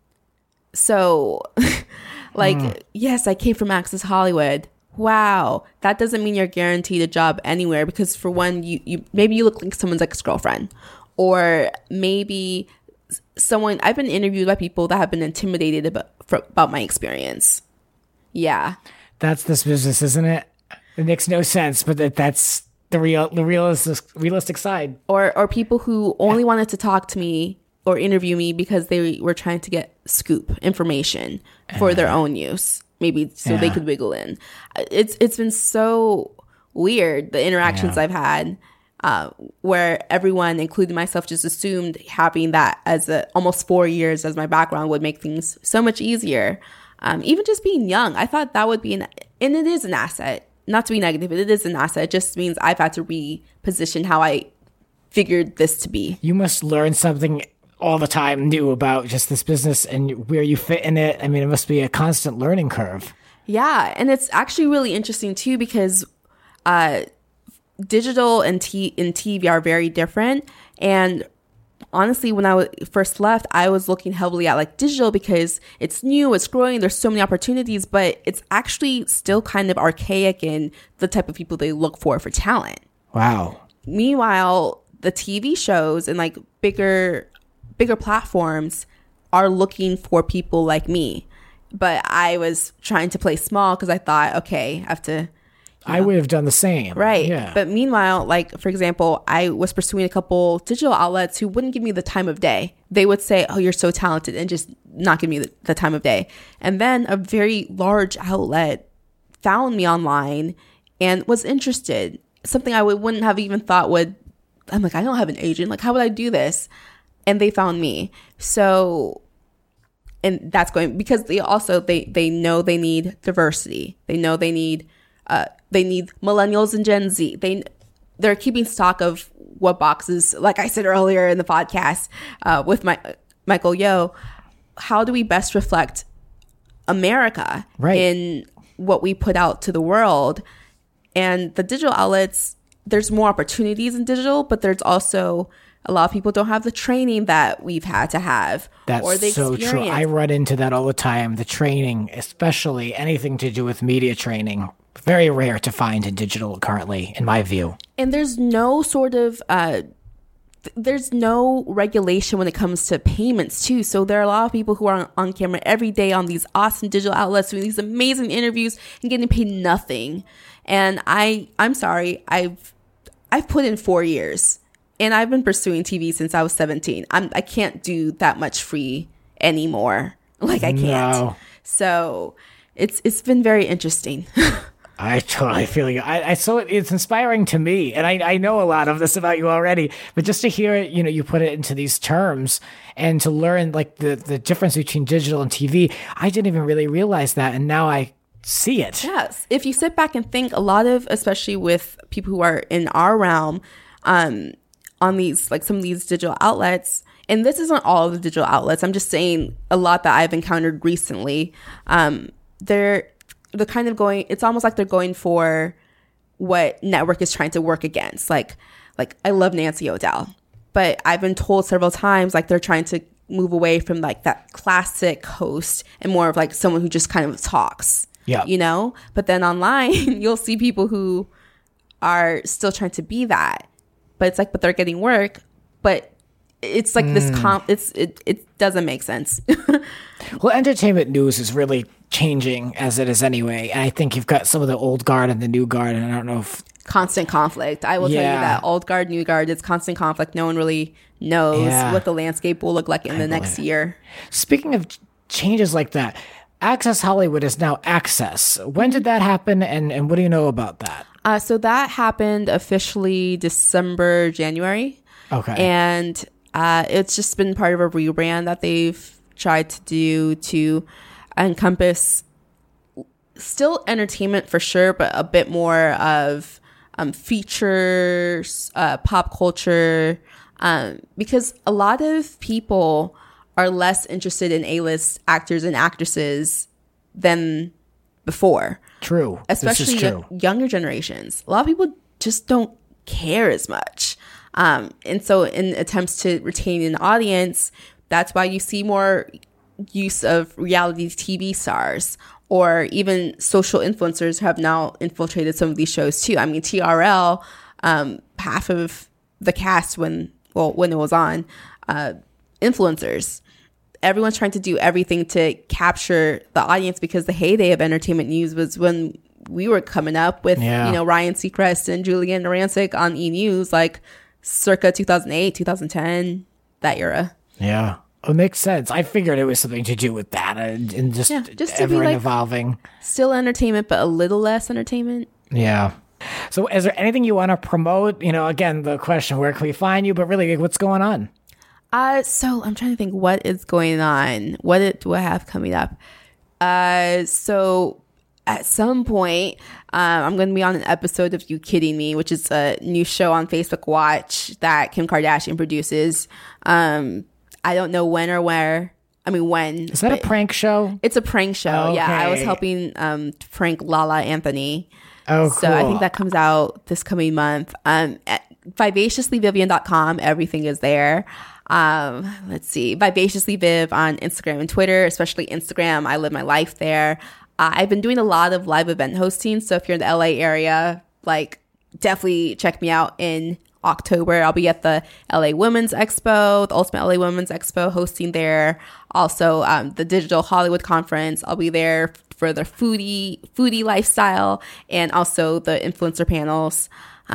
Speaker 3: So like, mm. yes, I came from Access Hollywood. Wow. That doesn't mean you're guaranteed a job anywhere because for one, you, you maybe you look like someone's ex-girlfriend or maybe someone, I've been interviewed by people that have been intimidated about, for, about my experience. Yeah.
Speaker 2: That's this business, isn't it? It makes no sense, but that, that's the real, the realistic, realistic side.
Speaker 3: Or, or people who only wanted to talk to me or interview me because they were trying to get scoop information for uh, their own use, maybe so yeah. they could wiggle in. It's it's been so weird, the interactions yeah. I've had, uh, where everyone, including myself, just assumed having that as a, almost four years as my background would make things so much easier. Um, even just being young, I thought that would be an, and it is an asset. Not to be negative, but it is an asset. It just means I've had to reposition how I figured this to be.
Speaker 2: You must learn something all the time new about just this business and where you fit in it. I mean, it must be a constant learning curve.
Speaker 3: Yeah, and it's actually really interesting too because uh, digital and, t- and T V are very different. And honestly, when I w- first left, I was looking heavily at like digital because it's new, it's growing, there's so many opportunities, but it's actually still kind of archaic in the type of people they look for for talent.
Speaker 2: Wow.
Speaker 3: Meanwhile, the T V shows and like bigger, bigger platforms are looking for people like me. But I was trying to play small because I thought, okay, I have to.
Speaker 2: I would have done the same.
Speaker 3: Right.
Speaker 2: Yeah.
Speaker 3: But meanwhile, like, for example, I was pursuing a couple digital outlets who wouldn't give me the time of day. They would say, oh, you're so talented and just not give me the, the time of day. And then a very large outlet found me online and was interested. Something I would, wouldn't have even thought would, I'm like, I don't have an agent. Like, how would I do this? And they found me. So, and that's going, because they also, they, they know they need diversity. They know they need, uh, They need millennials and Gen Z. They, they're keeping stock of what boxes, like I said earlier in the podcast uh, with my Michael Yo, how do we best reflect America
Speaker 2: right.
Speaker 3: in what we put out to the world? And the digital outlets, there's more opportunities in digital, but there's also a lot of people don't have the training that we've had to have.
Speaker 2: That's
Speaker 3: or the
Speaker 2: so
Speaker 3: experience.
Speaker 2: true. I run into that all the time. The training, especially anything to do with media training. Very rare to find in digital currently, in my view.
Speaker 3: And there's no sort of, uh, th- there's no regulation when it comes to payments too. So there are a lot of people who are on, on camera every day on these awesome digital outlets doing these amazing interviews and getting paid nothing. And I, I'm sorry, I've, I've put in four years and I've been pursuing T V since I was seventeen. I'm, I can't do that much free anymore. Like I can't.
Speaker 2: No.
Speaker 3: So it's, it's been very interesting.
Speaker 2: I totally feel you. I, I so it's inspiring to me, and I, I know a lot of this about you already. But just to hear it, you know, you put it into these terms, and to learn like the the difference between digital and T V, I didn't even really realize that, and now I see it.
Speaker 3: Yes, if you sit back and think, a lot of, especially with people who are in our realm, um, on these like some of these digital outlets, and this isn't all of the digital outlets. I'm just saying a lot that I've encountered recently. Um, they're they're kind of going, it's almost like they're going for what network is trying to work against. Like, like I love Nancy O'Dell, but I've been told several times, like they're trying to move away from like that classic host and more of like someone who just kind of talks,
Speaker 2: yeah,
Speaker 3: you know? But then online, you'll see people who are still trying to be that, but it's like, but they're getting work, but it's like mm. this comp, it's, it, it doesn't make sense.
Speaker 2: Well, entertainment news is really changing as it is anyway. And I think you've got some of the old guard and the new guard. And I don't know if
Speaker 3: constant conflict. I will
Speaker 2: yeah.
Speaker 3: tell you that old guard, new guard, it's constant conflict. No one really knows
Speaker 2: yeah.
Speaker 3: what the landscape will look like in I the next year.
Speaker 2: Speaking of changes like that, Access Hollywood is now Access. When did that happen? And, and what do you know about that?
Speaker 3: Uh, so that happened officially December, January.
Speaker 2: Okay.
Speaker 3: And uh, it's just been part of a rebrand that they've tried to do to encompass still entertainment for sure, but a bit more of um, features, uh, pop culture, um, because a lot of people are less interested in A-list actors and actresses than before.
Speaker 2: True.
Speaker 3: Especially
Speaker 2: this is true.
Speaker 3: younger generations. A lot of people just don't care as much. Um, and so in attempts to retain an audience, that's why you see more use of reality T V stars, or even social influencers have now infiltrated some of these shows too. I mean, T R L, um, half of the cast when, well, when it was on, uh, influencers. Everyone's trying to do everything to capture the audience, because the heyday of entertainment news was when we were coming up with,
Speaker 2: yeah.
Speaker 3: you know, Ryan Seacrest and Julian Rancic on E! News, like circa two thousand eight, two thousand ten, that era.
Speaker 2: Yeah. It makes sense. I figured it was something to do with that and, and just,
Speaker 3: yeah, just to
Speaker 2: ever
Speaker 3: be like
Speaker 2: evolving.
Speaker 3: Still entertainment, but a little less entertainment.
Speaker 2: Yeah. So is there anything you want to promote? You know, again, the question, where can we find you? But really, what's going on?
Speaker 3: Uh, so I'm trying to think what is going on. What it, do I have coming up? Uh, so at some point, um, I'm going to be on an episode of You Kidding Me, which is a new show on Facebook Watch that Kim Kardashian produces. Um, I don't know when or where. I mean, when.
Speaker 2: Is that a prank show?
Speaker 3: It's a prank show.
Speaker 2: Okay.
Speaker 3: Yeah, I was helping um, prank Lala Anthony.
Speaker 2: Oh,
Speaker 3: so
Speaker 2: cool.
Speaker 3: I think that comes out this coming month. Um, at vivaciously vivian dot com, everything is there. Um, let's see, Vivaciously Viv on Instagram and Twitter, especially Instagram. I live my life there. Uh, I've been doing a lot of live event hosting. So if you're in the L A area, like definitely check me out in October. I'll be at the L A Women's Expo, the Ultimate L A Women's Expo, hosting there. Also, um, the Digital Hollywood Conference. I'll be there for the foodie, foodie lifestyle, and also the influencer panels.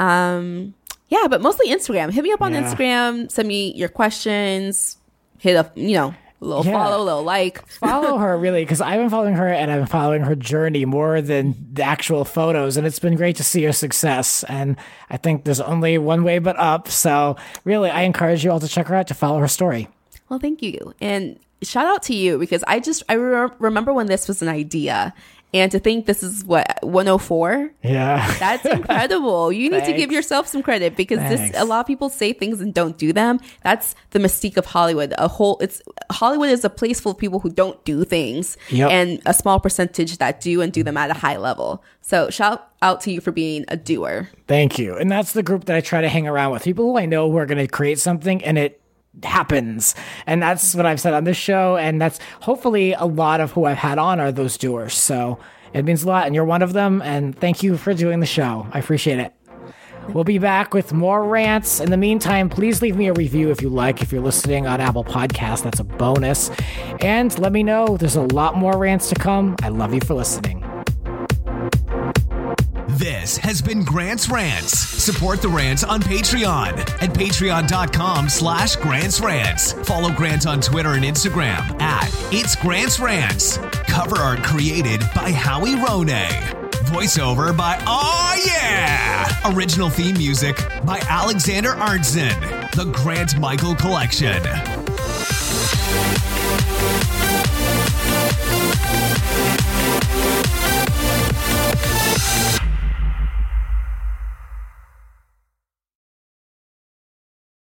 Speaker 3: Um, Yeah, but mostly Instagram. Hit me up on yeah. Instagram. Send me your questions. Hit up, you know, a little yeah. follow, a little like.
Speaker 2: Follow her, really, because I've been following her and I've been following her journey more than the actual photos. And it's been great to see her success. And I think there's only one way but up. So really, I encourage you all to check her out, to follow her story.
Speaker 3: Well, thank you. And shout out to you, because I just, I re- remember when this was an idea. And to think this is what, one oh four?
Speaker 2: Yeah.
Speaker 3: That's incredible. You need
Speaker 2: Thanks.
Speaker 3: to give yourself some credit, because
Speaker 2: Thanks.
Speaker 3: this, a lot of people say things and don't do them. That's the mystique of Hollywood. A whole, it's, Hollywood is a place full of people who don't do things,
Speaker 2: yep.
Speaker 3: and a small percentage that do and do them at a high level. So shout out to you for being a doer.
Speaker 2: Thank you. And that's the group that I try to hang around with. People who I know who are going to create something and it happens. And that's what I've said on this show, and that's hopefully a lot of who I've had on are those doers. So it means a lot, and you're one of them, and thank you for doing the show. I appreciate it. We'll be back with more rants. In the meantime, please leave me a review if you like. If you're listening on Apple Podcasts, that's a bonus. And let me know, there's a lot more rants to come. I love you for listening.
Speaker 1: This has been Grant's Rants. Support the rants on Patreon at patreon.com slash Grant's Rants. Follow Grant on Twitter and Instagram at It's Grant's Rants. Cover art created by Howie Ronay. Voiceover by Aw Yeah! Original theme music by Alexander Arntzen. The Grant Michael Collection.